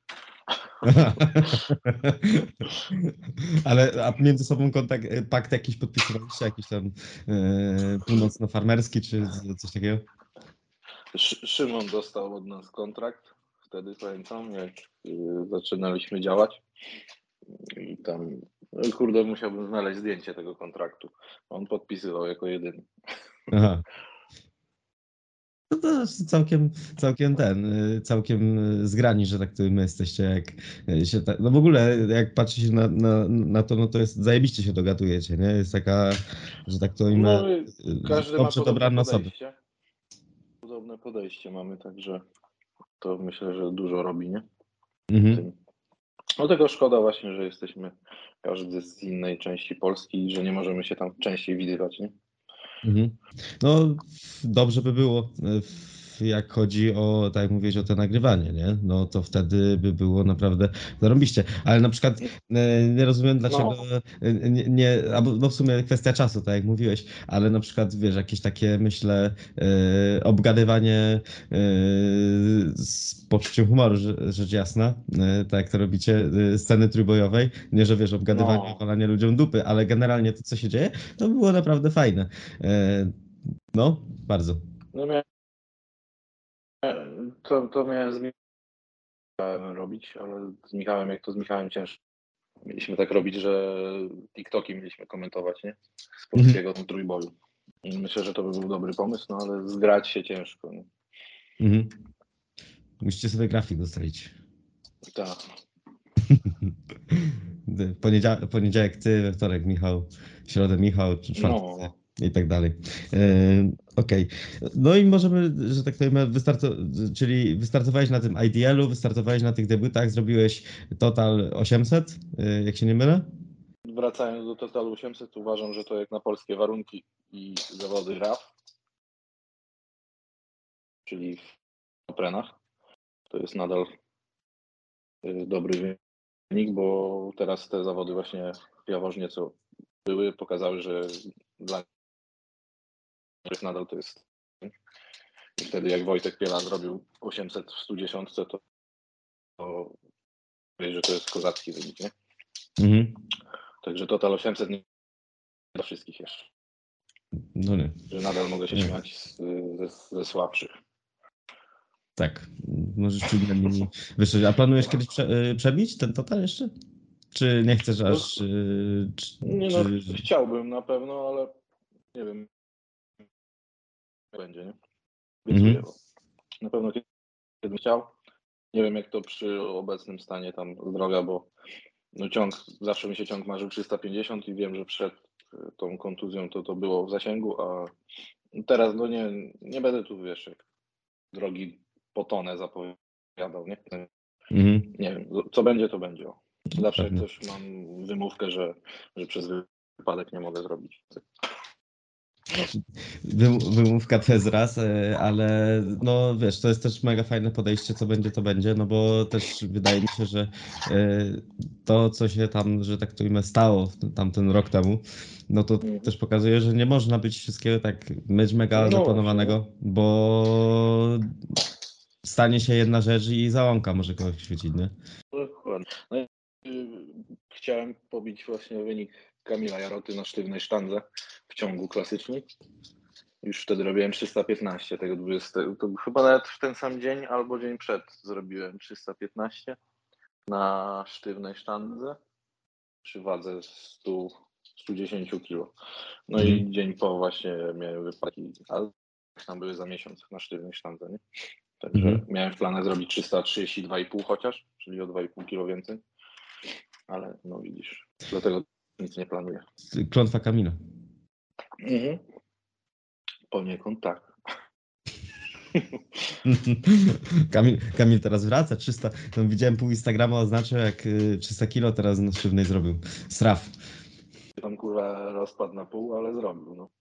[SPEAKER 1] Ale a między sobą kontakt, pakt jakiś podpisywaliście, jakiś tam e, północno-farmerski czy z- coś takiego?
[SPEAKER 2] Szy- Szymon dostał od nas kontrakt. Wtedy pamiętam, jak y, zaczynaliśmy działać. I tam, no kurde, musiałbym znaleźć zdjęcie tego kontraktu. On podpisywał jako jedyny.
[SPEAKER 1] Aha. No to całkiem, całkiem ten, y, całkiem zgrani, że tak to my jesteście, jak y, się tak, no w ogóle jak patrzy się na, na, na to, no to jest, zajebiście się dogadujecie, nie? Jest taka, że tak to imy,
[SPEAKER 2] No i każdy ma
[SPEAKER 1] dobrze
[SPEAKER 2] podobne
[SPEAKER 1] dobrane osoby.
[SPEAKER 2] podejście. Podobne podejście mamy, także to myślę, że dużo robi, nie?
[SPEAKER 1] Mhm.
[SPEAKER 2] Tym. No tylko szkoda właśnie, że jesteśmy każdy z innej części Polski i że nie możemy się tam częściej widywać, nie?
[SPEAKER 1] Mhm. No dobrze by było, w- jak chodzi o, tak jak mówiłeś, o to nagrywanie, nie? No to wtedy by było naprawdę zarobiście. Ale na przykład e, nie rozumiem dlaczego e, nie, nie albo no w sumie kwestia czasu, tak jak mówiłeś, ale na przykład wiesz, jakieś takie myślę e, obgadywanie e, z poczuciem humoru, że- rzecz jasna, e, tak jak to robicie, e, sceny trójbojowej, nie że wiesz, obgadywanie,
[SPEAKER 2] No.
[SPEAKER 1] opalanie ludziom dupy, ale generalnie to co się dzieje, to by było naprawdę fajne. E, No, bardzo.
[SPEAKER 2] No miałem, to, to miałem z Michałem robić, ale z Michałem, jak to z Michałem ciężko. Mieliśmy tak robić, że TikToki mieliśmy komentować, nie? Z polskiego trójboju. I myślę, że to by był dobry pomysł, no ale zgrać się ciężko. Nie?
[SPEAKER 1] Mhm. Musicie sobie grafik ustalić.
[SPEAKER 2] Tak.
[SPEAKER 1] Poniedziałek, poniedziałek ty, we wtorek Michał, w środę Michał, czy czwartek ty
[SPEAKER 2] No.
[SPEAKER 1] i tak dalej. E, Okej. No i możemy, że tak powiem, wystarto- czyli wystartowałeś na tym I D L-u, wystartowałeś na tych debiutach, zrobiłeś total osiemset, e, jak się nie mylę?
[SPEAKER 2] Wracając do Totalu osiemset, uważam, że to jak na polskie warunki i zawody R A F, czyli w oprenach, to jest nadal y, dobry wynik, bo teraz te zawody właśnie w Jaworznie, co były, pokazały, że dla nich nadal to jest. I wtedy jak Wojtek Piela zrobił osiemset w stu dziesięć, to, to wie, że to jest kozacki wynik, nie?
[SPEAKER 1] Mhm.
[SPEAKER 2] Także Total osiemset nie dla wszystkich jeszcze.
[SPEAKER 1] No nie.
[SPEAKER 2] Że nadal mogę się
[SPEAKER 1] Nie.
[SPEAKER 2] śmiać z, ze, ze słabszych.
[SPEAKER 1] Tak. Możesz przed nimi wyszedć. A planujesz kiedyś prze, y, przebić ten total jeszcze? Czy nie chcesz
[SPEAKER 2] No,
[SPEAKER 1] aż... y, Czy,
[SPEAKER 2] nie no,
[SPEAKER 1] czy...
[SPEAKER 2] chciałbym na pewno, ale nie wiem, jak będzie, nie? Obiecuję,
[SPEAKER 1] Mhm.
[SPEAKER 2] bo na pewno kiedyś bym chciał. Nie wiem, jak to przy obecnym stanie tam zdrowia, bo no ciąg, zawsze mi się ciąg marzył trzysta pięćdziesiąt i wiem, że przed tą kontuzją to to było w zasięgu, a teraz no nie, nie będę tu, wiesz, jak drogi po tonę zapowiadał, nie?
[SPEAKER 1] Mhm.
[SPEAKER 2] Nie wiem, co będzie, to będzie. Zawsze jak
[SPEAKER 1] Pewnie.
[SPEAKER 2] coś mam wymówkę, że, że przez wypadek nie mogę zrobić.
[SPEAKER 1] Wym- Wymówka to jest raz, e, ale no wiesz, to jest też mega fajne podejście, co będzie, to będzie, no bo też wydaje mi się, że e, to, co się tam, że tak to imię stało w tamten rok temu, no to
[SPEAKER 2] Mhm.
[SPEAKER 1] też pokazuje, że nie można być wszystkiego tak mieć mega
[SPEAKER 2] No
[SPEAKER 1] zaplanowanego, bo stanie się jedna rzecz i załamka może kogoś chwycić, nie?
[SPEAKER 2] Dokładnie. No, i, y, chciałem pobić właśnie wynik Kamila Jaroty na sztywnej sztandze w ciągu klasycznym. Już wtedy robiłem trzysta piętnaście tego dwudziestego. To chyba nawet w ten sam dzień albo dzień przed zrobiłem trzysta piętnaście na sztywnej sztandze przy wadze stu, stu dziesięciu kilo. No
[SPEAKER 1] Mhm.
[SPEAKER 2] i dzień po właśnie miałem wypadki, ale tam były za miesiąc na sztywnej sztandze, nie? Także
[SPEAKER 1] Mhm.
[SPEAKER 2] miałem w planach zrobić trzysta trzydzieści dwa i pół chociaż, czyli o dwa i pół kilo więcej. Ale no widzisz, dlatego nic nie planuję.
[SPEAKER 1] Klątwa Kamila.
[SPEAKER 2] Mhm. Poniekąd tak.
[SPEAKER 1] Kamil, Kamil teraz wraca, trzysta, no widziałem pół Instagrama oznaczył, jak y, trzysta kilo teraz na sztywnej zrobił. Sraf.
[SPEAKER 2] Tam kurwa rozpadł na pół, ale zrobił. No.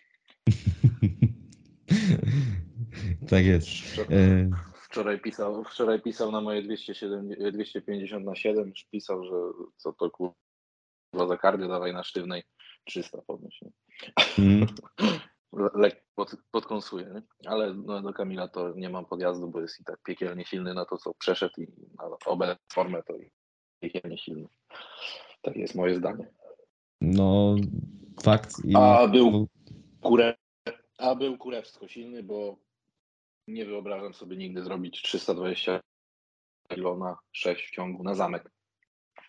[SPEAKER 1] Tak jest.
[SPEAKER 2] Wczoraj,
[SPEAKER 1] E,
[SPEAKER 2] wczoraj, pisał, wczoraj pisał na moje dwieście siedemdziesiąt, dwieście pięćdziesiąt na siedem, już pisał, że co to kurwa za kardio, dawaj na sztywnej trzysta podnieść. Nie?
[SPEAKER 1] mm,
[SPEAKER 2] Lekko pod, podkąsuje, nie? Ale no, do Kamila to nie mam podjazdu, bo jest i tak piekielnie silny na to, co przeszedł i na obecną formę to piekielnie silny. Tak jest moje zdanie.
[SPEAKER 1] no, fakt. I,
[SPEAKER 2] A był, kure, a był kurewsko silny, bo nie wyobrażam sobie nigdy zrobić trzysta dwadzieścia kilo na sześć w ciągu na zamek.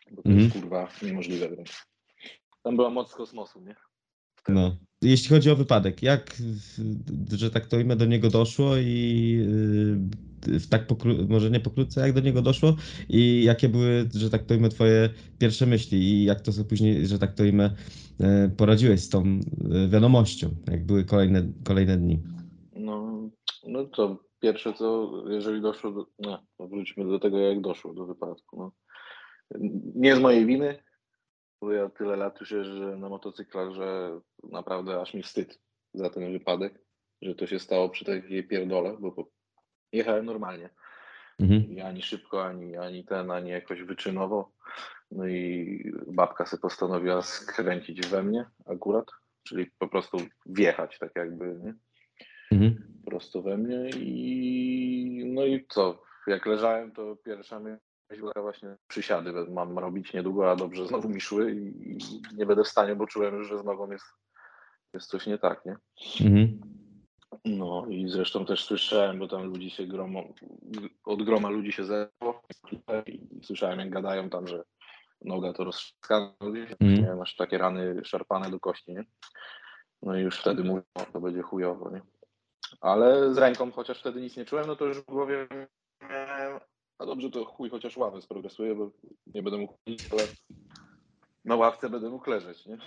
[SPEAKER 2] bo to
[SPEAKER 1] Mhm.
[SPEAKER 2] jest kurwa niemożliwe wręcz. Tam była moc kosmosu, nie? Wtedy.
[SPEAKER 1] No. Jeśli chodzi o wypadek, jak, że tak to imię do niego doszło i yy, w tak pokru- może nie pokrótce, jak do niego doszło i jakie były, że tak to imię, twoje pierwsze myśli i jak to sobie później, że tak to imię, yy, poradziłeś z tą yy, wiadomością, jak były kolejne, kolejne dni.
[SPEAKER 2] No, no to pierwsze co, jeżeli doszło do... No, to wróćmy do tego, jak doszło do wypadku. No. Nie z mojej winy, bo ja tyle lat już jeżdżę na motocyklach, że naprawdę aż mi wstyd za ten wypadek, że to się stało przy takiej pierdole, bo po- jechałem normalnie.
[SPEAKER 1] Mhm.
[SPEAKER 2] I ani szybko, ani, ani ten, ani jakoś wyczynowo. No i babka sobie postanowiła skręcić we mnie akurat, czyli po prostu wjechać tak jakby, nie?
[SPEAKER 1] Mhm.
[SPEAKER 2] Prosto we mnie i no i co? Jak leżałem, to pierwsza myśl była właśnie przysiady mam robić niedługo, a dobrze znowu mi szły i, i nie będę w stanie, bo czułem, że z nogą jest, jest coś nie tak, nie?
[SPEAKER 1] Mhm.
[SPEAKER 2] No i zresztą też słyszałem, bo tam ludzi się gromo, od groma ludzi się zeszło i słyszałem, jak gadają tam, że noga to roztrzaskana,
[SPEAKER 1] Mhm.
[SPEAKER 2] miałem aż takie rany szarpane do kości, nie? No i już wtedy mówię, o, to będzie chujowo, nie? Ale z ręką, chociaż wtedy nic nie czułem, no to już w głowie miałem, a dobrze, to chuj, chociaż ławę sprogresuję, bo nie będę mógł chodzić, ale na ławce będę mógł leżeć, nie?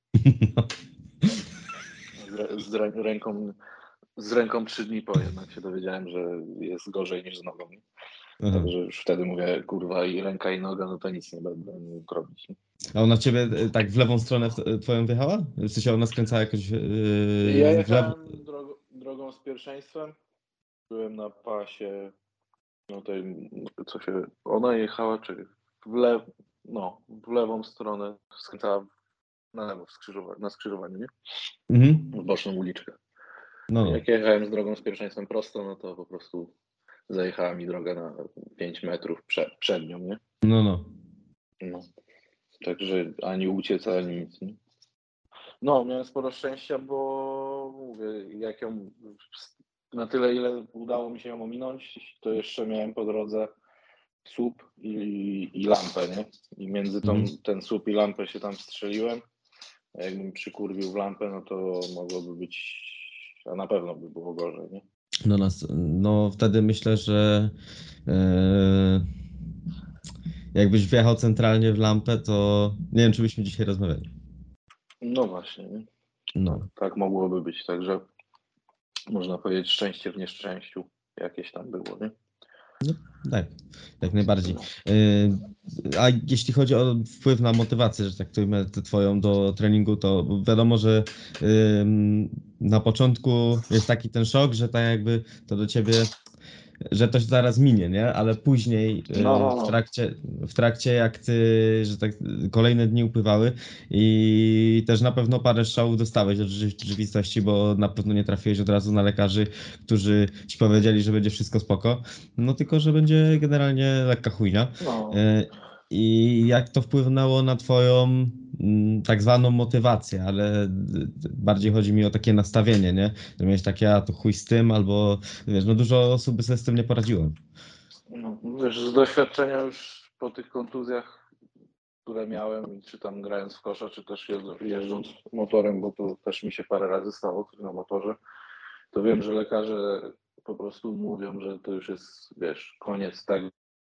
[SPEAKER 2] Z, rę- z rę- ręką, z ręką trzy dni po jednak się dowiedziałem, że jest gorzej niż z nogą. Nie?
[SPEAKER 1] Aha.
[SPEAKER 2] Także już wtedy mówię, kurwa, i ręka, i noga, no to nic nie będę mógł robić. Nie?
[SPEAKER 1] A ona ciebie e, tak w lewą stronę w- twoją wjechała? W sensie ona skręcała jakoś yy,
[SPEAKER 2] Ja
[SPEAKER 1] w lewo?
[SPEAKER 2] jechałem drogo, drogą z pierwszeństwem, byłem na pasie, no tej, co się, ona jechała, czy w lew, no, w lewą stronę, skręcała na lewo w skrzyżowa- na skrzyżowaniu, nie?
[SPEAKER 1] Mhm.
[SPEAKER 2] W boczną uliczkę.
[SPEAKER 1] No, no.
[SPEAKER 2] Jak jechałem z drogą z pierwszeństwem prosto, no to po prostu zajechała mi drogę na pięć metrów przed, przed nią, nie?
[SPEAKER 1] No, no.
[SPEAKER 2] No. Także ani uciec, ani nic, nie? No, miałem sporo szczęścia, bo mówię, jak ją na tyle, ile udało mi się ją ominąć, to jeszcze miałem po drodze słup i, i lampę, nie? I między tą,
[SPEAKER 1] Mhm.
[SPEAKER 2] ten słup i lampę się tam strzeliłem. A jakbym przykurwił w lampę, no to mogłoby być, a na pewno by było gorzej, nie?
[SPEAKER 1] No, nas, no wtedy myślę, że e, jakbyś wjechał centralnie w lampę, to nie wiem, czy byśmy dzisiaj rozmawiali.
[SPEAKER 2] No właśnie, nie? Tak,
[SPEAKER 1] No,
[SPEAKER 2] tak mogłoby być, także można powiedzieć szczęście w nieszczęściu jakieś tam było, nie?
[SPEAKER 1] no tak, jak najbardziej.
[SPEAKER 2] No.
[SPEAKER 1] E, a jeśli chodzi o wpływ na motywację, że tak to ujmę, t- twoją do treningu, to wiadomo, że ym, na początku jest taki ten szok, że tak jakby to do ciebie, że to się zaraz minie, nie? Ale później
[SPEAKER 2] No,
[SPEAKER 1] y, w trakcie, w trakcie jak ty, że tak kolejne dni upływały i też na pewno parę strzałów dostałeś od rzeczy- rzeczywistości, bo na pewno nie trafiłeś od razu na lekarzy, którzy ci powiedzieli, że będzie wszystko spoko, no tylko, że będzie generalnie lekka chujnia.
[SPEAKER 2] no.
[SPEAKER 1] Y, I jak to wpłynęło na twoją mm, tak zwaną motywację, ale y, bardziej chodzi mi o takie nastawienie, nie? Że miałeś takie, a to chuj z tym, albo wiesz, no dużo osób by sobie z tym nie poradziło.
[SPEAKER 2] No, wiesz, z doświadczenia już po tych kontuzjach, które miałem, czy tam grając w kosza, czy też jeżdż- jeżdżąc motorem, bo to też mi się parę razy stało na motorze, to wiem, że lekarze po prostu mówią, że to już jest, wiesz, koniec tego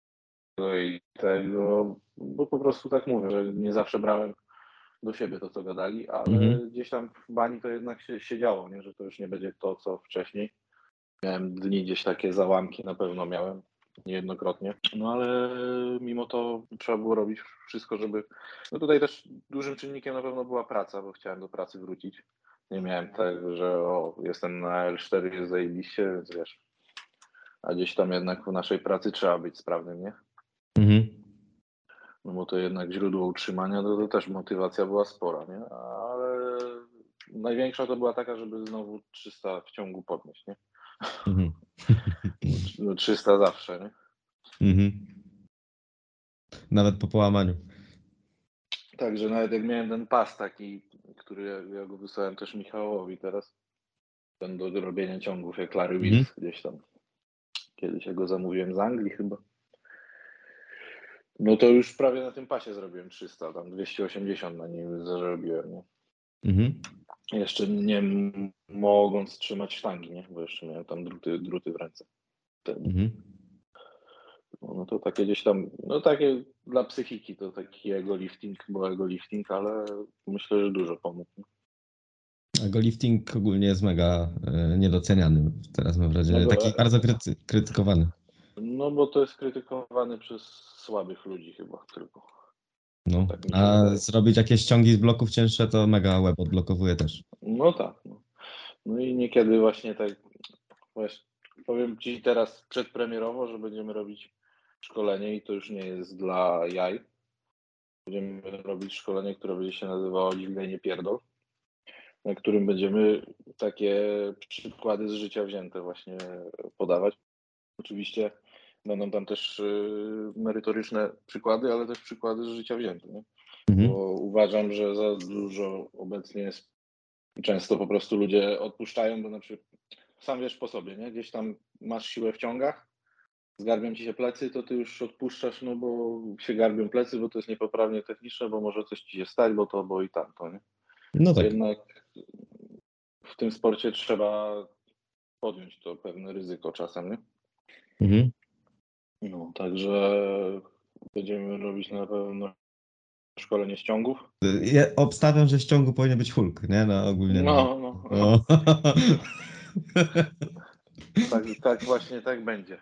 [SPEAKER 2] i tego, bo po prostu tak mówię, że nie zawsze brałem do siebie to, co gadali, ale
[SPEAKER 1] Mhm.
[SPEAKER 2] gdzieś tam w bani to jednak się, się działo, nie? Że to już nie będzie to, co wcześniej. Miałem dni gdzieś takie załamki, na pewno miałem niejednokrotnie, no ale mimo to trzeba było robić wszystko, żeby... No tutaj też dużym czynnikiem na pewno była praca, bo chciałem do pracy wrócić. Nie miałem tak, że o, jestem na L cztery, jest zajebiście, więc wiesz. A gdzieś tam jednak w naszej pracy trzeba być sprawnym, nie?
[SPEAKER 1] Mhm.
[SPEAKER 2] No bo to jednak źródło utrzymania, to, to też motywacja była spora, nie? Ale największa to była taka, żeby znowu trzysta w ciągu podnieść, nie?
[SPEAKER 1] Mhm.
[SPEAKER 2] No trzysta zawsze, nie?
[SPEAKER 1] Mhm. Nawet po połamaniu.
[SPEAKER 2] Także nawet jak miałem ten pas taki, który ja, ja go wysłałem też Michałowi teraz, ten do robienia ciągów jak Larry
[SPEAKER 1] Mhm.
[SPEAKER 2] Wills gdzieś tam. Kiedyś ja go zamówiłem z Anglii chyba. No to już prawie na tym pasie zrobiłem trzysta, tam dwieście osiemdziesiąt na nim zarobiłem, nie?
[SPEAKER 1] Mhm.
[SPEAKER 2] Jeszcze nie m- mogąc trzymać sztangi, nie? Bo jeszcze miałem tam druty, druty w ręce. Wtedy.
[SPEAKER 1] Mhm.
[SPEAKER 2] No, no to takie gdzieś tam, no takie dla psychiki to taki ego lifting, bo ego lifting, ale myślę, że dużo pomógł. Nie?
[SPEAKER 1] A go lifting ogólnie jest mega e, niedoceniany. Teraz mam
[SPEAKER 2] No
[SPEAKER 1] wrażenie,
[SPEAKER 2] bo,
[SPEAKER 1] taki bardzo kryty, krytykowany.
[SPEAKER 2] no bo to jest krytykowany przez słabych ludzi chyba tylko.
[SPEAKER 1] No.
[SPEAKER 2] Tak mi się
[SPEAKER 1] A
[SPEAKER 2] wydaje.
[SPEAKER 1] zrobić jakieś ściągi z bloków cięższe, to mega web odblokowuje też.
[SPEAKER 2] No tak. No, no i niekiedy właśnie tak, właśnie powiem Ci teraz przedpremierowo, że będziemy robić szkolenie i to już nie jest dla jaj. Będziemy robić szkolenie, które będzie się nazywało Dźwiganie Pierdol, na którym będziemy takie przykłady z życia wzięte właśnie podawać. Oczywiście będą tam też y, merytoryczne przykłady, ale też przykłady z życia wzięte. Nie?
[SPEAKER 1] Mhm.
[SPEAKER 2] Bo uważam, że za dużo obecnie jest, często po prostu ludzie odpuszczają, bo na przykład sam wiesz po sobie, nie? Gdzieś tam masz siłę w ciągach, zgarbią ci się plecy, to ty już odpuszczasz, no bo się garbią plecy, bo to jest niepoprawnie techniczne, bo może coś ci się stać, bo to, bo i tamto, nie?
[SPEAKER 1] No tak.
[SPEAKER 2] Jednak w tym sporcie trzeba podjąć to pewne ryzyko czasem, nie?
[SPEAKER 1] Mhm.
[SPEAKER 2] No, także będziemy robić na pewno szkolenie ściągów.
[SPEAKER 1] Ja obstawiam, że w ściągu powinien być Hulk, nie? No ogólnie na...
[SPEAKER 2] No, no,
[SPEAKER 1] O.
[SPEAKER 2] tak, tak właśnie tak będzie.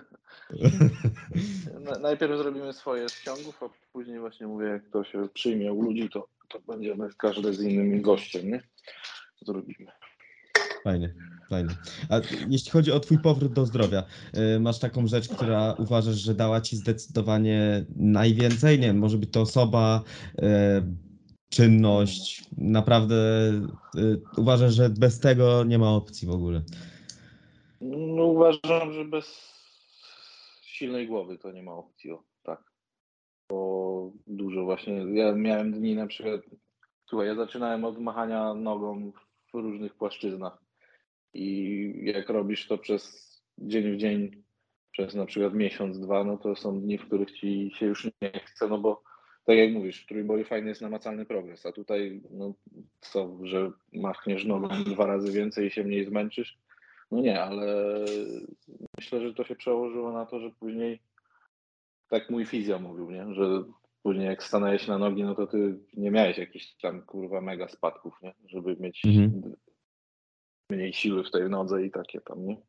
[SPEAKER 2] Na- Najpierw zrobimy swoje z ciągów, a później właśnie mówię, jak to się przyjmie u ludzi, to, to będziemy każdy z innym gościem, nie? Zrobimy.
[SPEAKER 1] Fajnie, fajnie. A jeśli chodzi o twój powrót do zdrowia, y, masz taką rzecz, która uważasz, że dała ci zdecydowanie najwięcej? Nie wiem, może być to osoba, y, czynność. Naprawdę y, uważasz, że bez tego nie ma opcji w ogóle?
[SPEAKER 2] No, uważam, że bez silnej głowy to nie ma opcji, o, tak. Bo dużo właśnie, ja miałem dni na przykład, słuchaj, ja zaczynałem od machania nogą w różnych płaszczyznach i jak robisz to przez dzień w dzień, przez na przykład miesiąc, dwa, no to są dni, w których ci się już nie chce, no bo tak jak mówisz, w trójboju fajny jest namacalny progres, a tutaj no co, że machniesz nogą dwa razy więcej i się mniej zmęczysz? No nie, ale myślę, że to się przełożyło na to, że później, tak mój fizjo mówił, nie? Że później jak stanęłeś na nogi, no to ty nie miałeś jakichś tam kurwa mega spadków, nie? Żeby mieć
[SPEAKER 1] Mhm.
[SPEAKER 2] mniej siły w tej nodze i takie tam, nie?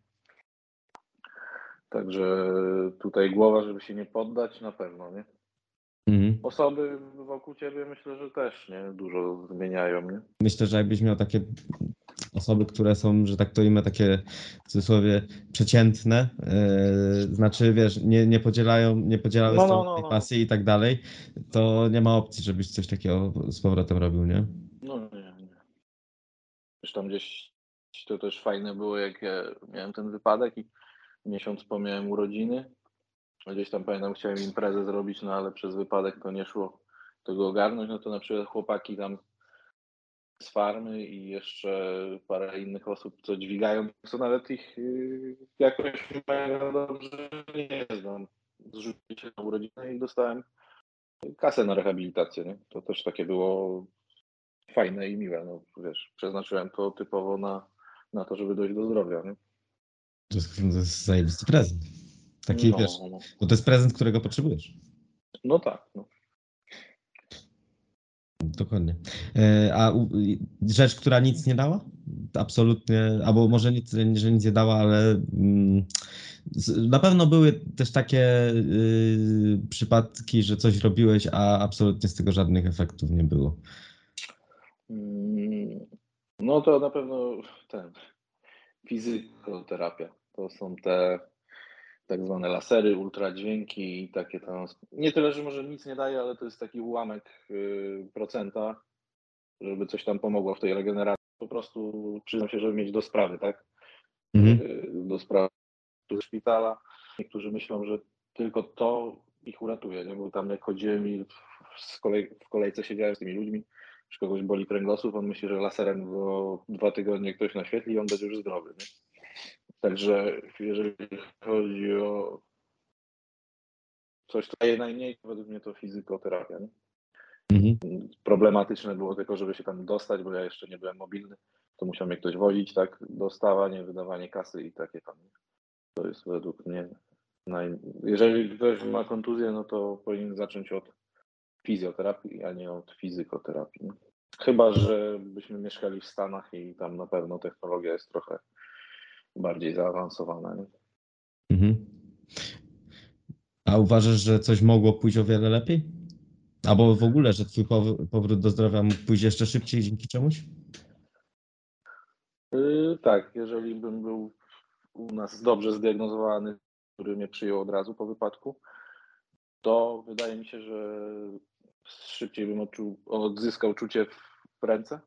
[SPEAKER 2] Także tutaj głowa, żeby się nie poddać, na pewno, nie?
[SPEAKER 1] Mhm.
[SPEAKER 2] Osoby wokół ciebie myślę, że też, nie? Dużo zmieniają, nie?
[SPEAKER 1] Myślę, że jakbyś miał takie osoby, które są, że tak to imię, takie w cudzysłowie przeciętne, yy, znaczy wiesz, nie, nie podzielają, nie podzielały
[SPEAKER 2] No,
[SPEAKER 1] z tobą
[SPEAKER 2] no, no,
[SPEAKER 1] tej
[SPEAKER 2] no.
[SPEAKER 1] pasji i tak dalej, to nie ma opcji, żebyś coś takiego z powrotem robił, nie?
[SPEAKER 2] No nie, nie. Zresztą gdzieś to też fajne było, jak ja miałem ten wypadek i miesiąc po miałem urodziny. Gdzieś tam pamiętam, chciałem imprezę zrobić, no ale przez wypadek to nie szło tego ogarnąć. No to na przykład chłopaki tam z farmy i jeszcze parę innych osób, co dźwigają, co nawet ich yy, jakoś mega dobrze nie znam. Zrzucili się na urodzinę i dostałem kasę na rehabilitację, nie? To też takie było fajne i miłe, no wiesz, przeznaczyłem to typowo na, na to, żeby dojść do zdrowia, nie?
[SPEAKER 1] To jest, to jest zajebisty prezent. Taki, wiesz,
[SPEAKER 2] No, no,
[SPEAKER 1] bo to jest prezent, którego potrzebujesz.
[SPEAKER 2] no tak, no.
[SPEAKER 1] Dokładnie. E, A u- i- rzecz, która nic nie dała? Absolutnie, albo może nic, że nic nie dała, ale mm, z- na pewno były też takie y, przypadki, że coś robiłeś, a absolutnie z tego żadnych efektów nie było.
[SPEAKER 2] Mm, no to na pewno ten, fizykoterapia. To są te tak zwane lasery, ultradźwięki i takie tam. Nie tyle, że może nic nie daje, ale to jest taki ułamek y, procenta, żeby coś tam pomogło w tej regeneracji. Po prostu przyznam się, żeby mieć do sprawy, tak?
[SPEAKER 1] Mhm.
[SPEAKER 2] Y, do sprawy szpitala. Niektórzy myślą, że tylko to ich uratuje, nie? Bo tam jak chodziłem i w, kolej, w kolejce siedziałem z tymi ludźmi, że kogoś boli kręgosłup, on myśli, że laserem go dwa tygodnie ktoś naświetli i on będzie już zdrowy. Nie? Także jeżeli chodzi o coś daje najmniej, to według mnie to fizykoterapia. Nie?
[SPEAKER 1] Mhm.
[SPEAKER 2] Problematyczne było tylko, żeby się tam dostać, bo ja jeszcze nie byłem mobilny, to musiał mnie ktoś wozić, tak, dostawanie, wydawanie kasy i takie tam. To jest według mnie naj... Jeżeli ktoś ma kontuzję, no to powinien zacząć od fizjoterapii, a nie od fizykoterapii. Nie? Chyba że byśmy mieszkali w Stanach i tam na pewno technologia jest trochę bardziej zaawansowana. Nie?
[SPEAKER 1] Mhm. A uważasz, że coś mogło pójść o wiele lepiej? Albo w ogóle, że twój pow- powrót do zdrowia mógł pójść jeszcze szybciej dzięki czemuś?
[SPEAKER 2] Yy, tak, jeżeli bym był u nas dobrze zdiagnozowany, który mnie przyjął od razu po wypadku, to wydaje mi się, że szybciej bym odczuł, odzyskał czucie w ręce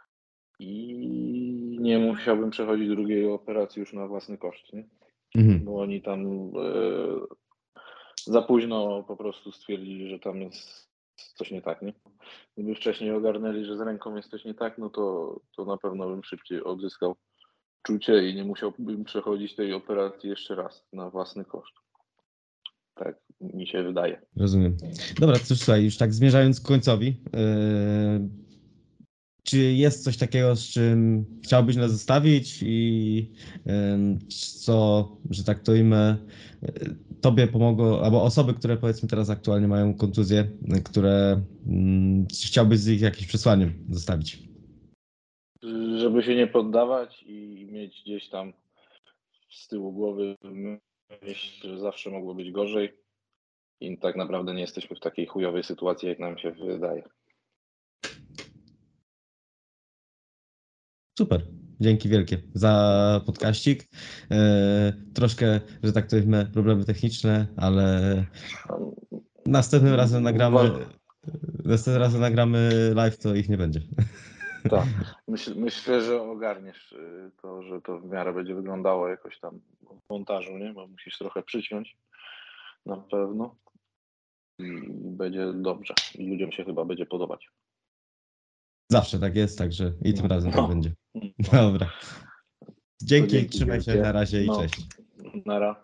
[SPEAKER 2] i nie musiałbym przechodzić drugiej operacji już na własny koszt, nie?
[SPEAKER 1] Mhm.
[SPEAKER 2] Bo oni tam e, za późno po prostu stwierdzili, że tam jest coś nie tak, nie? Gdyby wcześniej ogarnęli, że z ręką jest coś nie tak, no to, to na pewno bym szybciej odzyskał czucie i nie musiałbym przechodzić tej operacji jeszcze raz na własny koszt. Tak mi się wydaje.
[SPEAKER 1] Rozumiem. Dobra, to słuchaj, już tak zmierzając ku końcowi, yy, czy jest coś takiego, z czym chciałbyś nas zostawić i yy, co, że tak to imię, yy, tobie pomogło, albo osoby, które powiedzmy teraz aktualnie mają kontuzję, yy, które yy, chciałbyś z ich jakimś przesłaniem zostawić?
[SPEAKER 2] Żeby się nie poddawać i mieć gdzieś tam z tyłu głowy myśl, że zawsze mogło być gorzej i tak naprawdę nie jesteśmy w takiej chujowej sytuacji, jak nam się wydaje.
[SPEAKER 1] Super. Dzięki wielkie za podkaścik. E, troszkę, że tak to powiem, problemy techniczne, ale następnym razem nagramy następnym razem nagramy live, to ich nie będzie.
[SPEAKER 2] Tak. Myśl, myślę, że ogarniesz to, że to w miarę będzie wyglądało jakoś tam w montażu, nie? Bo musisz trochę przyciąć na pewno i będzie dobrze. I ludziom się chyba będzie podobać.
[SPEAKER 1] Zawsze tak jest, także i tym
[SPEAKER 2] No.
[SPEAKER 1] razem tak
[SPEAKER 2] No.
[SPEAKER 1] będzie.
[SPEAKER 2] No.
[SPEAKER 1] Dobra. Dzięki,
[SPEAKER 2] Dzięki
[SPEAKER 1] trzymaj się,
[SPEAKER 2] wielkie.
[SPEAKER 1] na razie i
[SPEAKER 2] No.
[SPEAKER 1] cześć.
[SPEAKER 2] Nara.